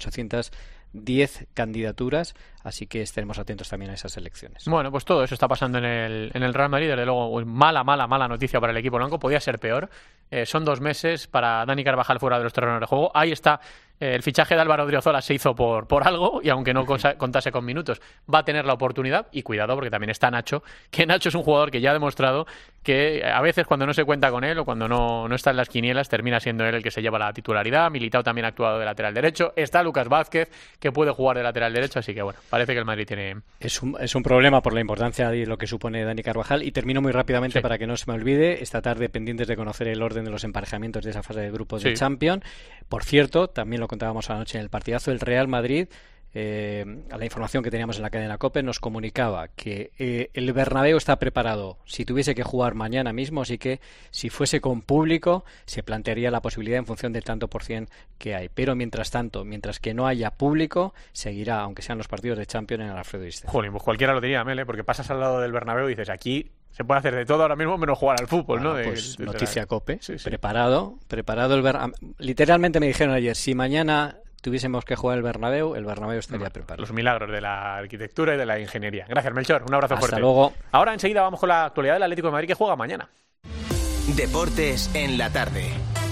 2.810 candidaturas, así que estaremos atentos también a esas elecciones. Bueno, pues todo eso está pasando en el Real Madrid. Desde luego, mala noticia para el equipo blanco. Podía ser peor. Son 2 meses para Dani Carvajal fuera de los terrenos de juego. Ahí está. El fichaje de Álvaro Odriozola se hizo por algo, y aunque no contase con minutos, va a tener la oportunidad. Y cuidado, porque también está Nacho, que Nacho es un jugador que ya ha demostrado que a veces cuando no se cuenta con él o cuando no está en las quinielas, termina siendo él el que se lleva la titularidad. Militao también ha actuado de lateral derecho. Está Lucas Vázquez, que puede jugar de lateral derecho, así que bueno, parece que el Madrid tiene... Es un problema por la importancia de lo que supone Dani Carvajal. Y termino muy rápidamente para que no se me olvide. Esta tarde, pendientes de conocer el orden de los emparejamientos de esa fase de grupos de Champions. Por cierto, también lo contábamos anoche en el partidazo, el Real Madrid, a la información que teníamos en la cadena COPE, nos comunicaba que el Bernabéu está preparado si tuviese que jugar mañana mismo, así que si fuese con público se plantearía la posibilidad en función del tanto por cien que hay, pero mientras tanto, mientras que no haya público, seguirá, aunque sean los partidos de Champions, en el Alfredo Di Stéfano. Jolín, pues cualquiera lo diría, Mele, porque pasas al lado del Bernabéu y dices, aquí se puede hacer de todo ahora mismo menos jugar al fútbol, ¿no? Pues noticia COPE, preparado el Bernabéu. Literalmente me dijeron ayer, si mañana tuviésemos que jugar el Bernabéu estaría preparado. Los milagros de la arquitectura y de la ingeniería. Gracias, Melchor. Un abrazo fuerte. Hasta luego. Ahora enseguida vamos con la actualidad del Atlético de Madrid, que juega mañana. Deportes en la tarde.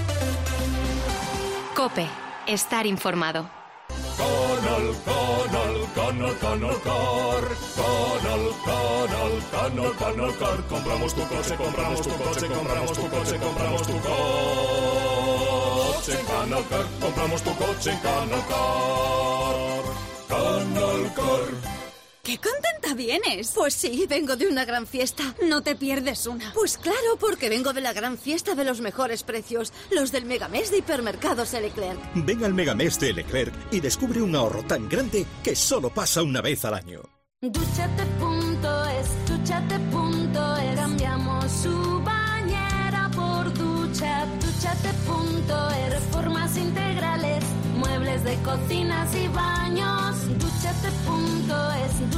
COPE. Estar informado. Compramos tu coche. Compramos tu coche en Canalcar. ¡Qué contenta vienes! Pues sí, vengo de una gran fiesta. No te pierdes una. Pues claro, porque vengo de la gran fiesta de los mejores precios. Los del Megamés de Hipermercados Leclerc. Ven al Megamés de Leclerc y descubre un ahorro tan grande que solo pasa una vez al año. Dúchate.es, dúchate.es. Cambiamos su bañera por ducha. Dúchate.es. Reformas integrales, muebles de cocinas y baños. Ducha Dúchate.es,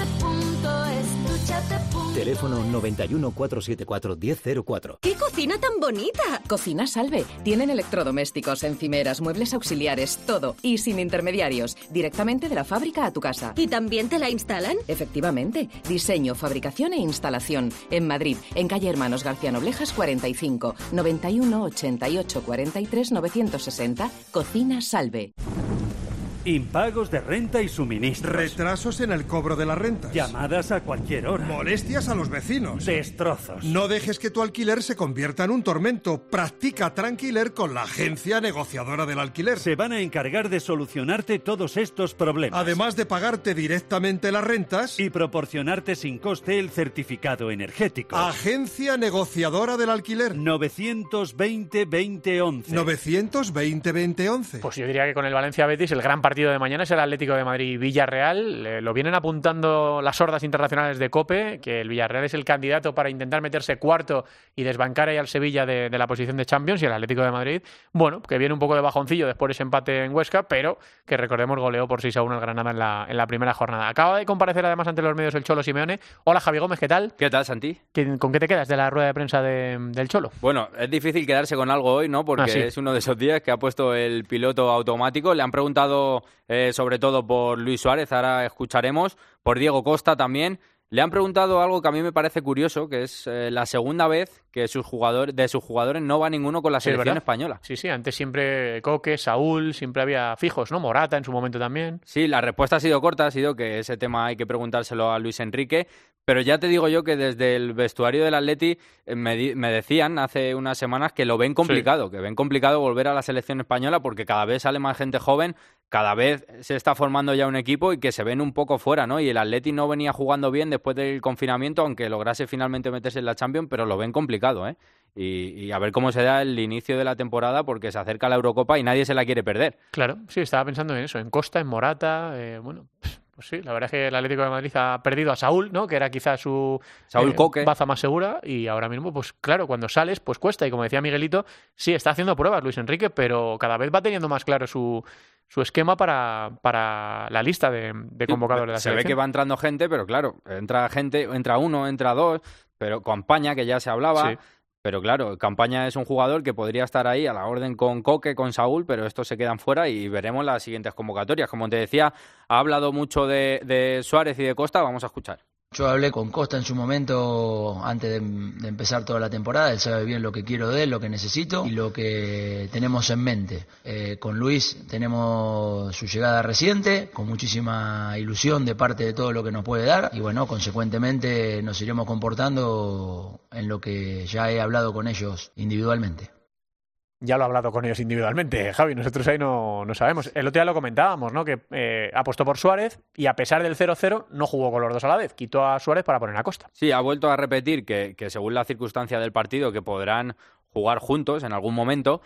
dúchate.es. Teléfono 91 474 1004. ¡Qué cocina tan bonita! Cocina Salve. Tienen electrodomésticos, encimeras, muebles auxiliares, todo. Y sin intermediarios. Directamente de la fábrica a tu casa. ¿Y también te la instalan? Efectivamente. Diseño, fabricación e instalación. En Madrid, en calle Hermanos García Noblejas 45. 91 88 43 960. Cocina Salve. Impagos de renta y suministros. Retrasos en el cobro de las rentas. Llamadas a cualquier hora. Molestias a los vecinos. Destrozos. No dejes que tu alquiler se convierta en un tormento. Practica Tranquiler con la agencia negociadora del alquiler. Se van a encargar de solucionarte todos estos problemas. Además de pagarte directamente las rentas y proporcionarte sin coste el certificado energético. Agencia negociadora del alquiler. 920-2011. 920-2011. Pues yo diría que con el Valencia Betis el gran partido de mañana es el Atlético de Madrid-Villarreal. Lo vienen apuntando las hordas internacionales de COPE, que el Villarreal es el candidato para intentar meterse cuarto y desbancar ahí al Sevilla de la posición de Champions, y el Atlético de Madrid, bueno, que viene un poco de bajoncillo después de ese empate en Huesca, pero que recordemos goleó por 6-1 el Granada en la primera jornada. Acaba de comparecer además ante los medios el Cholo Simeone. Hola Javi Gómez, ¿qué tal? ¿Qué tal, Santi? ¿Con qué te quedas de la rueda de prensa del Cholo? Bueno, es difícil quedarse con algo hoy, ¿no? Porque sí. Es uno de esos días que ha puesto el piloto automático. Le han preguntado sobre todo por Luis Suárez, ahora escucharemos, por Diego Costa también. Le han preguntado algo que a mí me parece curioso, que es la segunda vez que de sus jugadores no va ninguno con la selección española. Sí, antes siempre Coque, Saúl, siempre había fijos, ¿no? Morata en su momento también. Sí, la respuesta ha sido corta, ha sido que ese tema hay que preguntárselo a Luis Enrique, pero ya te digo yo que desde el vestuario del Atleti me decían hace unas semanas que lo ven complicado, sí. Que ven complicado volver a la selección española porque cada vez sale más gente joven, cada vez se está formando ya un equipo y que se ven un poco fuera, ¿no? Y el Atleti no venía jugando bien después del confinamiento, aunque lograse finalmente meterse en la Champions, pero lo ven complicado, ¿eh? Y a ver cómo se da el inicio de la temporada porque se acerca la Eurocopa y nadie se la quiere perder. Claro, sí, estaba pensando en eso, en Costa, en Morata, bueno... Pues sí, la verdad es que el Atlético de Madrid ha perdido a Saúl, ¿no? Que era quizás su Coque, baza más segura, y ahora mismo, pues claro, cuando sales, pues cuesta. Y como decía Miguelito, sí, está haciendo pruebas Luis Enrique, pero cada vez va teniendo más claro su esquema para la lista de convocados de la selección. Se ve que va entrando gente, pero claro, entra uno, entra dos, pero Campaña, que ya se hablaba... Sí. Pero claro, Campaña es un jugador que podría estar ahí a la orden con Coque, con Saúl, pero estos se quedan fuera y veremos las siguientes convocatorias. Como te decía, ha hablado mucho de Suárez y de Costa, vamos a escuchar. Yo hablé con Costa en su momento antes de empezar toda la temporada. Él sabe bien lo que quiero de él, lo que necesito y lo que tenemos en mente. Con Luis tenemos su llegada reciente, con muchísima ilusión de parte de todo lo que nos puede dar y bueno, consecuentemente nos iremos comportando en lo que ya he hablado con ellos individualmente. Ya lo ha hablado con ellos individualmente, Javi. Nosotros ahí no sabemos. El otro día lo comentábamos, ¿no? Que apostó por Suárez y a pesar del 0-0 no jugó con los dos a la vez. Quitó a Suárez para poner a Costa. Sí, ha vuelto a repetir que según la circunstancia del partido que podrán jugar juntos en algún momento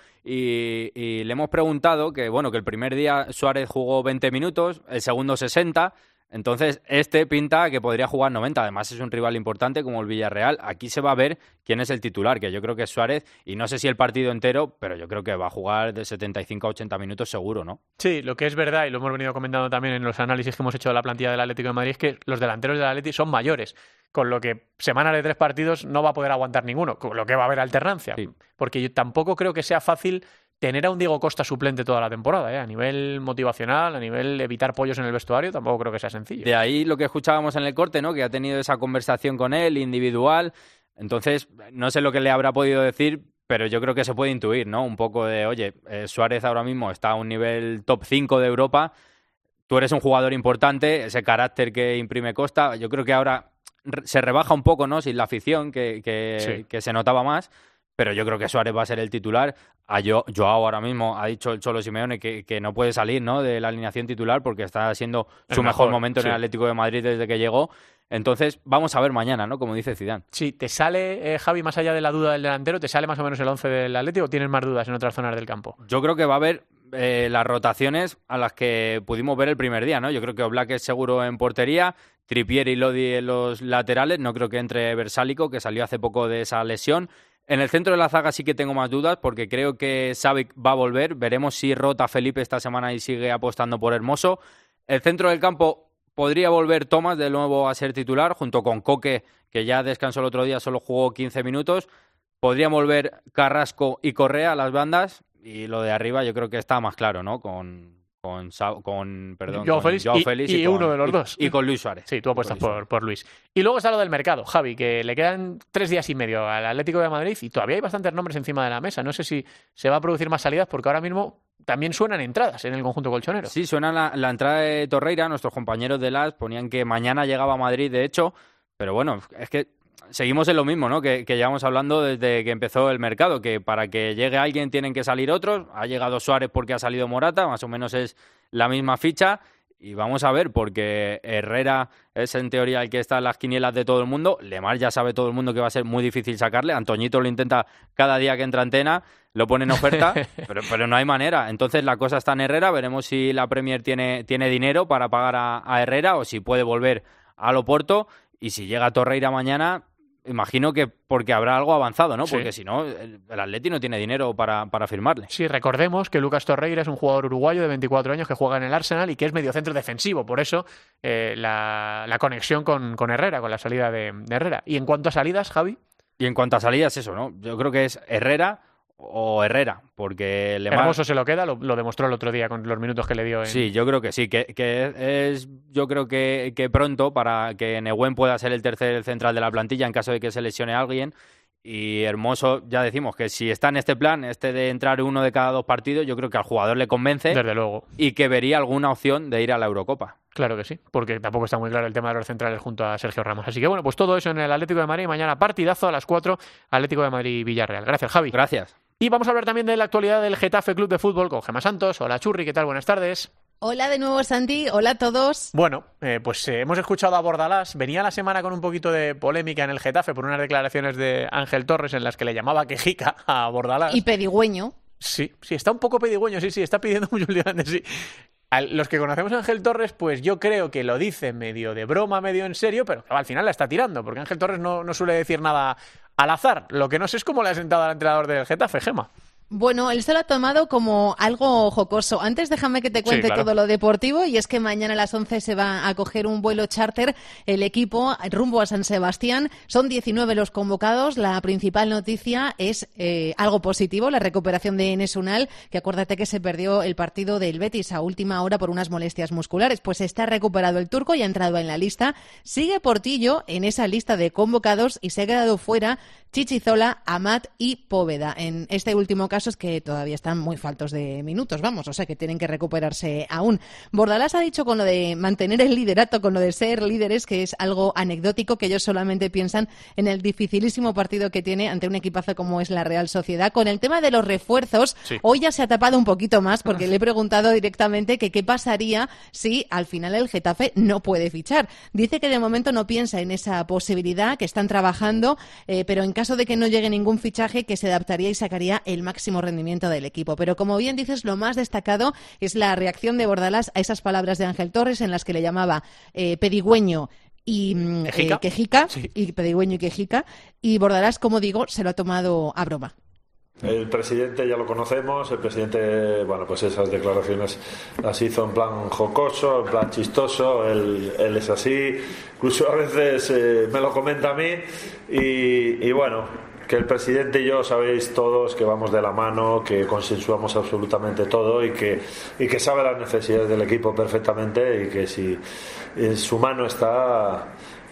y le hemos preguntado que el primer día Suárez jugó 20 minutos, el segundo 60... Entonces, pinta que podría jugar 90. Además, es un rival importante como el Villarreal. Aquí se va a ver quién es el titular, que yo creo que es Suárez. Y no sé si el partido entero, pero yo creo que va a jugar de 75 a 80 minutos seguro, ¿no? Sí, lo que es verdad, y lo hemos venido comentando también en los análisis que hemos hecho de la plantilla del Atlético de Madrid, es que los delanteros del Atlético son mayores. Con lo que semana de 3 partidos no va a poder aguantar ninguno. Con lo que va a haber alternancia. Sí. Porque yo tampoco creo que sea fácil tener a un Diego Costa suplente toda la temporada, a nivel motivacional, a nivel evitar pollos en el vestuario, tampoco creo que sea sencillo. De ahí lo que escuchábamos en el corte, ¿no? Que ha tenido esa conversación con él, individual. Entonces, no sé lo que le habrá podido decir, pero yo creo que se puede intuir, ¿no? Un poco de, oye, Suárez ahora mismo está a un nivel top 5 de Europa, tú eres un jugador importante, ese carácter que imprime Costa, yo creo que ahora se rebaja un poco, ¿no? Sin la afición, que se notaba más. Pero yo creo que Suárez va a ser el titular. Joao ahora mismo ha dicho el Cholo Simeone que no puede salir, ¿no? De la alineación titular porque está siendo su mejor momento en el Atlético de Madrid desde que llegó. Entonces, vamos a ver mañana, ¿no? Como dice Zidane. Sí, ¿te sale, Javi, más allá de la duda del delantero, te sale más o menos el 11 del Atlético o tienes más dudas en otras zonas del campo? Yo creo que va a haber las rotaciones a las que pudimos ver el primer día, ¿no? Yo creo que Oblak es seguro en portería, Trippier y Lodi en los laterales, no creo que entre Versálico, que salió hace poco de esa lesión. En el centro de la zaga sí que tengo más dudas porque creo que Savic va a volver. Veremos si rota Felipe esta semana y sigue apostando por Hermoso. El centro del campo podría volver Tomás de nuevo a ser titular, junto con Coque, que ya descansó el otro día, solo jugó 15 minutos. Podrían volver Carrasco y Correa a las bandas, y lo de arriba yo creo que está más claro, ¿no? Con Joao Félix y uno de los dos. Y con Luis Suárez. Sí, tú apuestas por Luis. Y luego está lo del mercado, Javi, que le quedan 3 días y medio al Atlético de Madrid y todavía hay bastantes nombres encima de la mesa. No sé si se va a producir más salidas porque ahora mismo también suenan entradas en el conjunto colchonero. Sí, suena la entrada de Torreira. Nuestros compañeros de LAS ponían que mañana llegaba a Madrid, de hecho, pero bueno, es que seguimos en lo mismo, ¿no? Que llevamos hablando desde que empezó el mercado, que para que llegue alguien tienen que salir otros. Ha llegado Suárez porque ha salido Morata, más o menos es la misma ficha. Y vamos a ver, porque Herrera es en teoría el que está en las quinielas de todo el mundo. Lemar ya sabe todo el mundo que va a ser muy difícil sacarle. Antoñito lo intenta cada día que entra antena, lo pone en oferta, pero no hay manera. Entonces la cosa está en Herrera. Veremos si la Premier tiene dinero para pagar a Herrera o si puede volver al Oporto. Y si llega Torreira mañana, imagino que porque habrá algo avanzado, ¿no? Porque si no, el Atleti no tiene dinero para firmarle. Sí, recordemos que Lucas Torreira es un jugador uruguayo de 24 años que juega en el Arsenal y que es mediocentro defensivo. Por eso la conexión con Herrera, con la salida de Herrera. Y en cuanto a salidas, Javi. Y en cuanto a salidas, eso, ¿no? Yo creo que es Herrera o Herrera, porque Hermoso se lo queda, lo demostró el otro día con los minutos que le dio. Sí, yo creo que sí, yo creo que pronto para que Nehuen pueda ser el tercer central de la plantilla en caso de que se lesione a alguien. Y Hermoso, ya decimos que si está en este plan, de entrar uno de cada 2 partidos, yo creo que al jugador le convence. Desde luego. Y que vería alguna opción de ir a la Eurocopa. Claro que sí, porque tampoco está muy claro el tema de los centrales junto a Sergio Ramos. Así que bueno, pues todo eso en el Atlético de Madrid. Mañana partidazo a las 4, Atlético de Madrid-Villarreal. Gracias, Javi. Gracias. Y vamos a hablar también de la actualidad del Getafe Club de Fútbol con Gemma Santos. Hola, Churri, ¿qué tal? Buenas tardes. Hola de nuevo, Santi. Hola a todos. Bueno, pues hemos escuchado a Bordalás. Venía la semana con un poquito de polémica en el Getafe por unas declaraciones de Ángel Torres en las que le llamaba quejica a Bordalás. Y pedigüeño. Sí, está un poco pedigüeño, sí, está pidiendo mucho últimamente, sí. A los que conocemos a Ángel Torres, pues yo creo que lo dice medio de broma, medio en serio, pero al final la está tirando, porque Ángel Torres no suele decir nada al azar. Lo que no sé es cómo le ha sentado al entrenador del Getafe, Gemma. Bueno, él se lo ha tomado como algo jocoso. Antes déjame que te cuente todo lo deportivo, y es que mañana a las 11 se va a coger un vuelo charter el equipo rumbo a San Sebastián. Son 19 los convocados. La principal noticia es algo positivo, la recuperación de Enes Unal, que acuérdate que se perdió el partido del Betis a última hora por unas molestias musculares. Pues está recuperado el turco y ha entrado en la lista. Sigue Portillo en esa lista de convocados y se ha quedado fuera Chichizola, Amat y Póveda. En este último caso es que todavía están muy faltos de minutos, o sea que tienen que recuperarse aún. Bordalás ha dicho con lo de mantener el liderato, con lo de ser líderes, que es algo anecdótico, que ellos solamente piensan en el dificilísimo partido que tiene ante un equipazo como es la Real Sociedad. Con el tema de los refuerzos, hoy ya se ha tapado un poquito más, porque le he preguntado directamente que qué pasaría si al final el Getafe no puede fichar. Dice que de momento no piensa en esa posibilidad, que están trabajando, pero en caso de que no llegue ningún fichaje, que se adaptaría y sacaría el máximo rendimiento del equipo. Pero como bien dices, lo más destacado es la reacción de Bordalás a esas palabras de Ángel Torres en las que le llamaba pedigüeño y quejica, y pedigüeño y quejica, y Bordalás, como digo, se lo ha tomado a broma. El presidente ya lo conocemos, el presidente, pues esas declaraciones las hizo en plan jocoso, en plan chistoso, él es así, incluso a veces me lo comenta a mí y bueno, que el presidente y yo sabéis todos que vamos de la mano, que consensuamos absolutamente todo y que sabe las necesidades del equipo perfectamente y que si en su mano está,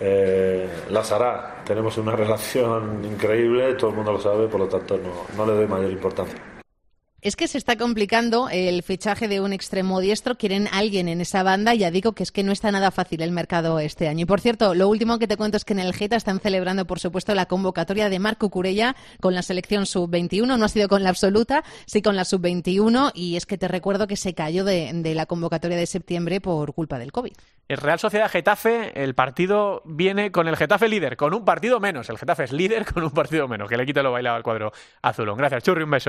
las hará. Tenemos una relación increíble, todo el mundo lo sabe, por lo tanto no le doy mayor importancia. Es que se está complicando el fichaje de un extremo diestro. Quieren a alguien en esa banda. Ya digo que es que no está nada fácil el mercado este año. Y por cierto, lo último que te cuento es que en el Geta están celebrando, por supuesto, la convocatoria de Marc Cucurella con la selección sub-21. No ha sido con la absoluta, sí con la sub-21. Y es que te recuerdo que se cayó de la convocatoria de septiembre por culpa del COVID. El Real Sociedad-Getafe, el partido viene con el Getafe líder, con un partido menos. El Getafe es líder con un partido menos, que le quita lo bailado al cuadro azulón. Gracias, Churri, un beso.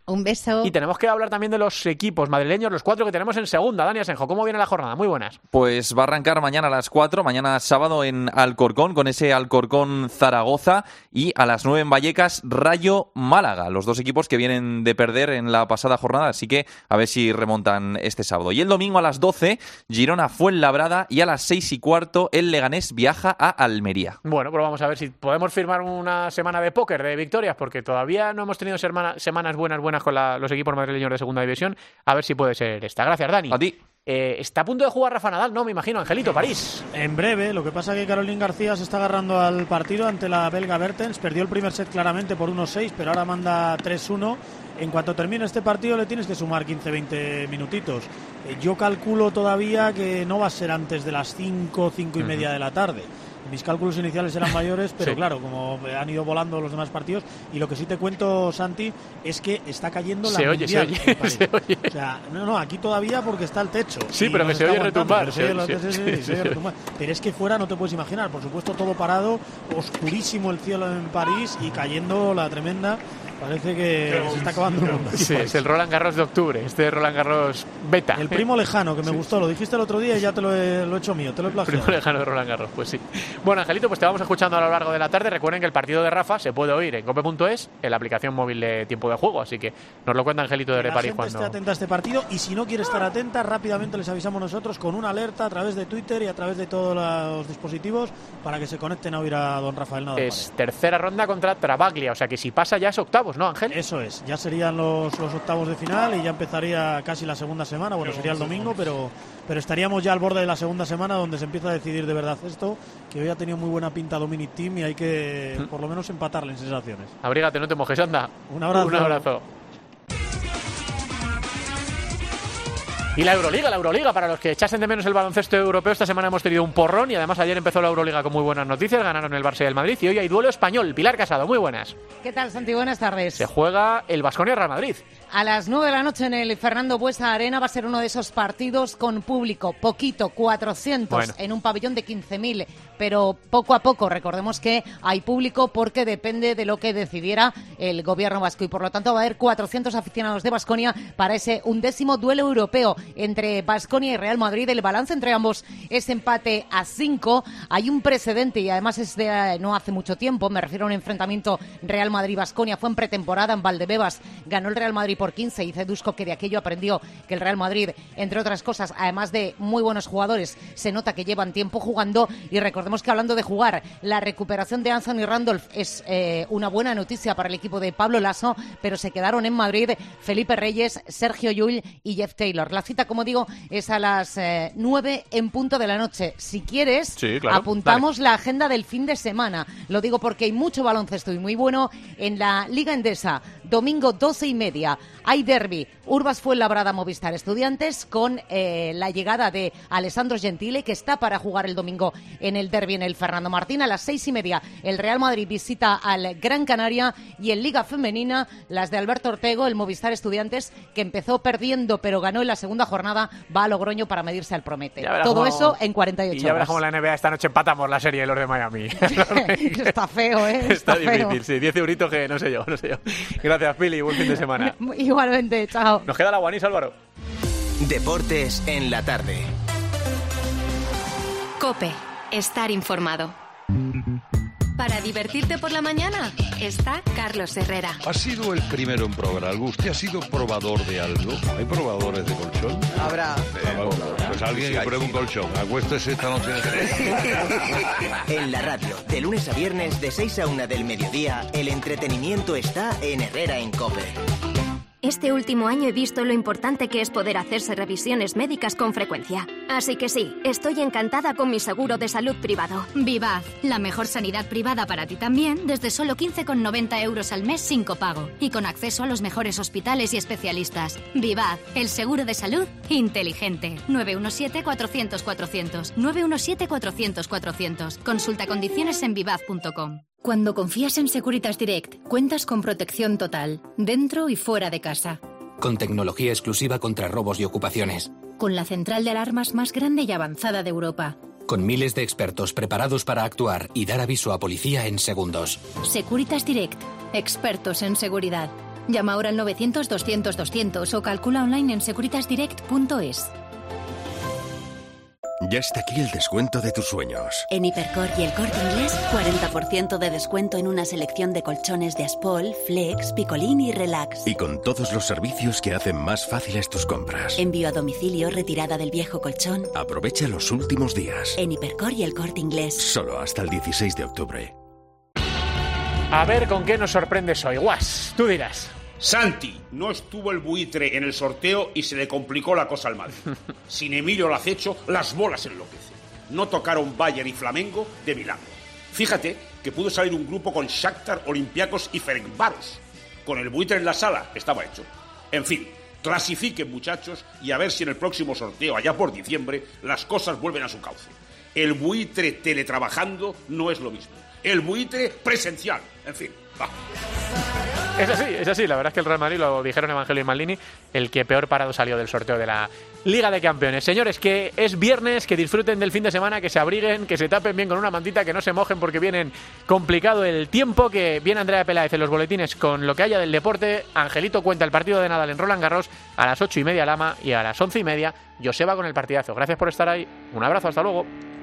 Un beso. Y tenemos que hablar también de los equipos madrileños, los 4 que tenemos en segunda. Dani Asenjo, ¿cómo viene la jornada? Muy buenas. Pues va a arrancar mañana a las 4, mañana sábado en Alcorcón, con ese Alcorcón Zaragoza, y a las 9 en Vallecas, Rayo Málaga. Los dos equipos que vienen de perder en la pasada jornada, así que a ver si remontan este sábado. Y el domingo a las 12, Girona Fuenlabrada, y a las 6:15 el Leganés viaja a Almería. Bueno, pues vamos a ver si podemos firmar una semana de póker, de victorias, porque todavía no hemos tenido semanas buenas con los equipos madrileños de segunda división. A ver si puede ser esta. Gracias, Dani. A ti. Está a punto de jugar Rafa Nadal, ¿no? Me imagino, Angelito, París. En breve, lo que pasa es que Caroline García se está agarrando al partido ante la belga Bertens. Perdió el primer set claramente por 1-6, pero ahora manda 3-1. En cuanto termine este partido le tienes que sumar 15-20 minutitos. Yo calculo todavía que no va a ser antes de las 5 y media de la tarde. Mis cálculos iniciales eran mayores, pero sí, claro, como han ido volando los demás partidos. Y lo que sí te cuento, Santi, es que está cayendo la mundial. Se oye. O sea, no, aquí todavía porque está el techo. Sí, pero que se oye retumbar. Pero es que fuera no te puedes imaginar. Por supuesto, todo parado, oscurísimo el cielo en París y cayendo la tremenda. Parece que se está acabando el mundo. Sí, es el Roland Garros de octubre, este Roland Garros beta. El primo lejano, que me gustó, lo dijiste el otro día y ya te lo he hecho mío, te lo he plagiado. Primo lejano de Roland Garros, pues sí. Bueno, Angelito, pues te vamos escuchando a lo largo de la tarde. Recuerden que el partido de Rafa se puede oír en cope.es, en la aplicación móvil de Tiempo de Juego, así que nos lo cuenta Angelito desde París. La gente esté atenta a este partido y si no quiere estar atenta, rápidamente les avisamos nosotros con una alerta a través de Twitter y a través de todos los dispositivos para que se conecten a oír a don Rafael Nadal. Es tercera ronda contra Travaglia, o sea que si pasa ya es octavos, ¿no, Ángel? Eso es. Ya serían los octavos de final y ya empezaría casi la segunda semana. Bueno, sería el domingo, pero estaríamos ya al borde de la segunda semana donde se empieza a decidir de verdad esto, que hoy ha tenido muy buena pinta Dominic Thiem y hay que por lo menos empatarle en sensaciones. Abrígate, no te mojes, anda. Un abrazo. Y la Euroliga, para los que echasen de menos el baloncesto europeo, esta semana hemos tenido un porrón y además ayer empezó la Euroliga con muy buenas noticias, ganaron el Barça y el Madrid y hoy hay duelo español. Pilar Casado, muy buenas. ¿Qué tal, Santi? Buenas tardes. Se juega el Baskonia-Real Madrid. A las 9 de la noche en el Fernando Buesa Arena va a ser uno de esos partidos con público, poquito, 400 en un pabellón de 15.000, pero poco a poco. Recordemos que hay público porque depende de lo que decidiera el gobierno vasco y por lo tanto va a haber 400 aficionados de Baskonia para ese 11º duelo europeo entre Baskonia y Real Madrid. El balance entre ambos es empate a 5. Hay un precedente y además es de no hace mucho tiempo, me refiero a un enfrentamiento Real Madrid-Baskonia, fue en pretemporada en Valdebebas, ganó el Real Madrid por 15 y Cedusco, que de aquello aprendió que el Real Madrid, entre otras cosas, además de muy buenos jugadores, se nota que llevan tiempo jugando. Y recordemos que hablando de jugar, la recuperación de Anthony Randolph es una buena noticia para el equipo de Pablo Lasso, pero se quedaron en Madrid Felipe Reyes, Sergio Llull y Jeff Taylor. La cita, como digo, es a las 9 en punto de la noche. Si quieres, sí, claro, apuntamos la agenda del fin de semana. Lo digo porque hay mucho baloncesto y muy bueno en la Liga Endesa. Domingo 12:30 hay derbi, Urbas Fuenlabrada Movistar Estudiantes, con la llegada de Alessandro Gentile, que está para jugar el domingo en el derbi en el Fernando Martín. A las 6:30 el Real Madrid visita al Gran Canaria y en Liga Femenina las de Alberto Ortego, el Movistar Estudiantes, que empezó perdiendo pero ganó en la segunda jornada, va a Logroño para medirse al Promete. Todo eso en 48 horas. Y ya verás cómo la NBA esta noche empatamos la serie de los de Miami. Está feo, ¿eh? Está difícil, feo. Sí, 10 euritos que no sé yo. Gracias, Pili, buen fin de semana. Igualmente, chao. Nos queda la guanís, Álvaro. Deportes en la tarde. COPE. Estar informado. Para divertirte por la mañana está Carlos Herrera. ¿Ha sido el primero en probar algo? ¿Usted ha sido probador de algo? ¿Hay probadores de colchón? Habrá. Pues alguien que pruebe un colchón. Acuéstese esta noche. En la radio, de lunes a viernes, de 6 a 1 del mediodía, el entretenimiento está en Herrera en COPE. Este último año he visto lo importante que es poder hacerse revisiones médicas con frecuencia. Así que sí, estoy encantada con mi seguro de salud privado. Vivaz, la mejor sanidad privada para ti también, desde solo 15,90 euros al mes sin copago. Y con acceso a los mejores hospitales y especialistas. Vivaz, el seguro de salud inteligente. 917-400-400. 917-400-400. Consulta condiciones en vivaz.com. Cuando confías en Securitas Direct, cuentas con protección total, dentro y fuera de casa. Con tecnología exclusiva contra robos y ocupaciones. Con la central de alarmas más grande y avanzada de Europa. Con miles de expertos preparados para actuar y dar aviso a policía en segundos. Securitas Direct, expertos en seguridad. Llama ahora al 900-200-200 o calcula online en securitasdirect.es. Ya está aquí el descuento de tus sueños. En Hipercor y El Corte Inglés, 40% de descuento en una selección de colchones de Aspol, Flex, Picolín y Relax. Y con todos los servicios que hacen más fáciles tus compras. Envío a domicilio, retirada del viejo colchón. Aprovecha los últimos días. En Hipercor y El Corte Inglés. Solo hasta el 16 de octubre. A ver con qué nos sorprendes hoy, Guas. Tú dirás. Santi, no estuvo el buitre en el sorteo y se le complicó la cosa al Madrid. Sin Emilio Lacecho, las bolas enloquecen. No tocaron Bayern y Flamengo de milagro. Fíjate que pudo salir un grupo con Shakhtar, Olympiacos y Ferencváros. Con el buitre en la sala estaba hecho. En fin, clasifiquen, muchachos, y a ver si en el próximo sorteo, allá por diciembre, las cosas vuelven a su cauce. El buitre teletrabajando no es lo mismo. El buitre presencial. En fin, va. Es así, la verdad es que el Real Madrid, lo dijeron Evangelio y Maldini, el que peor parado salió del sorteo de la Liga de Campeones. Señores, que es viernes, que disfruten del fin de semana, que se abriguen, que se tapen bien con una mantita, que no se mojen porque vienen complicado el tiempo, que viene Andrea Peláez en los boletines con lo que haya del deporte. Angelito cuenta el partido de Nadal en Roland Garros a las 8:30 Lama y a las 11:30 Joseba con el partidazo. Gracias por estar ahí, un abrazo, hasta luego.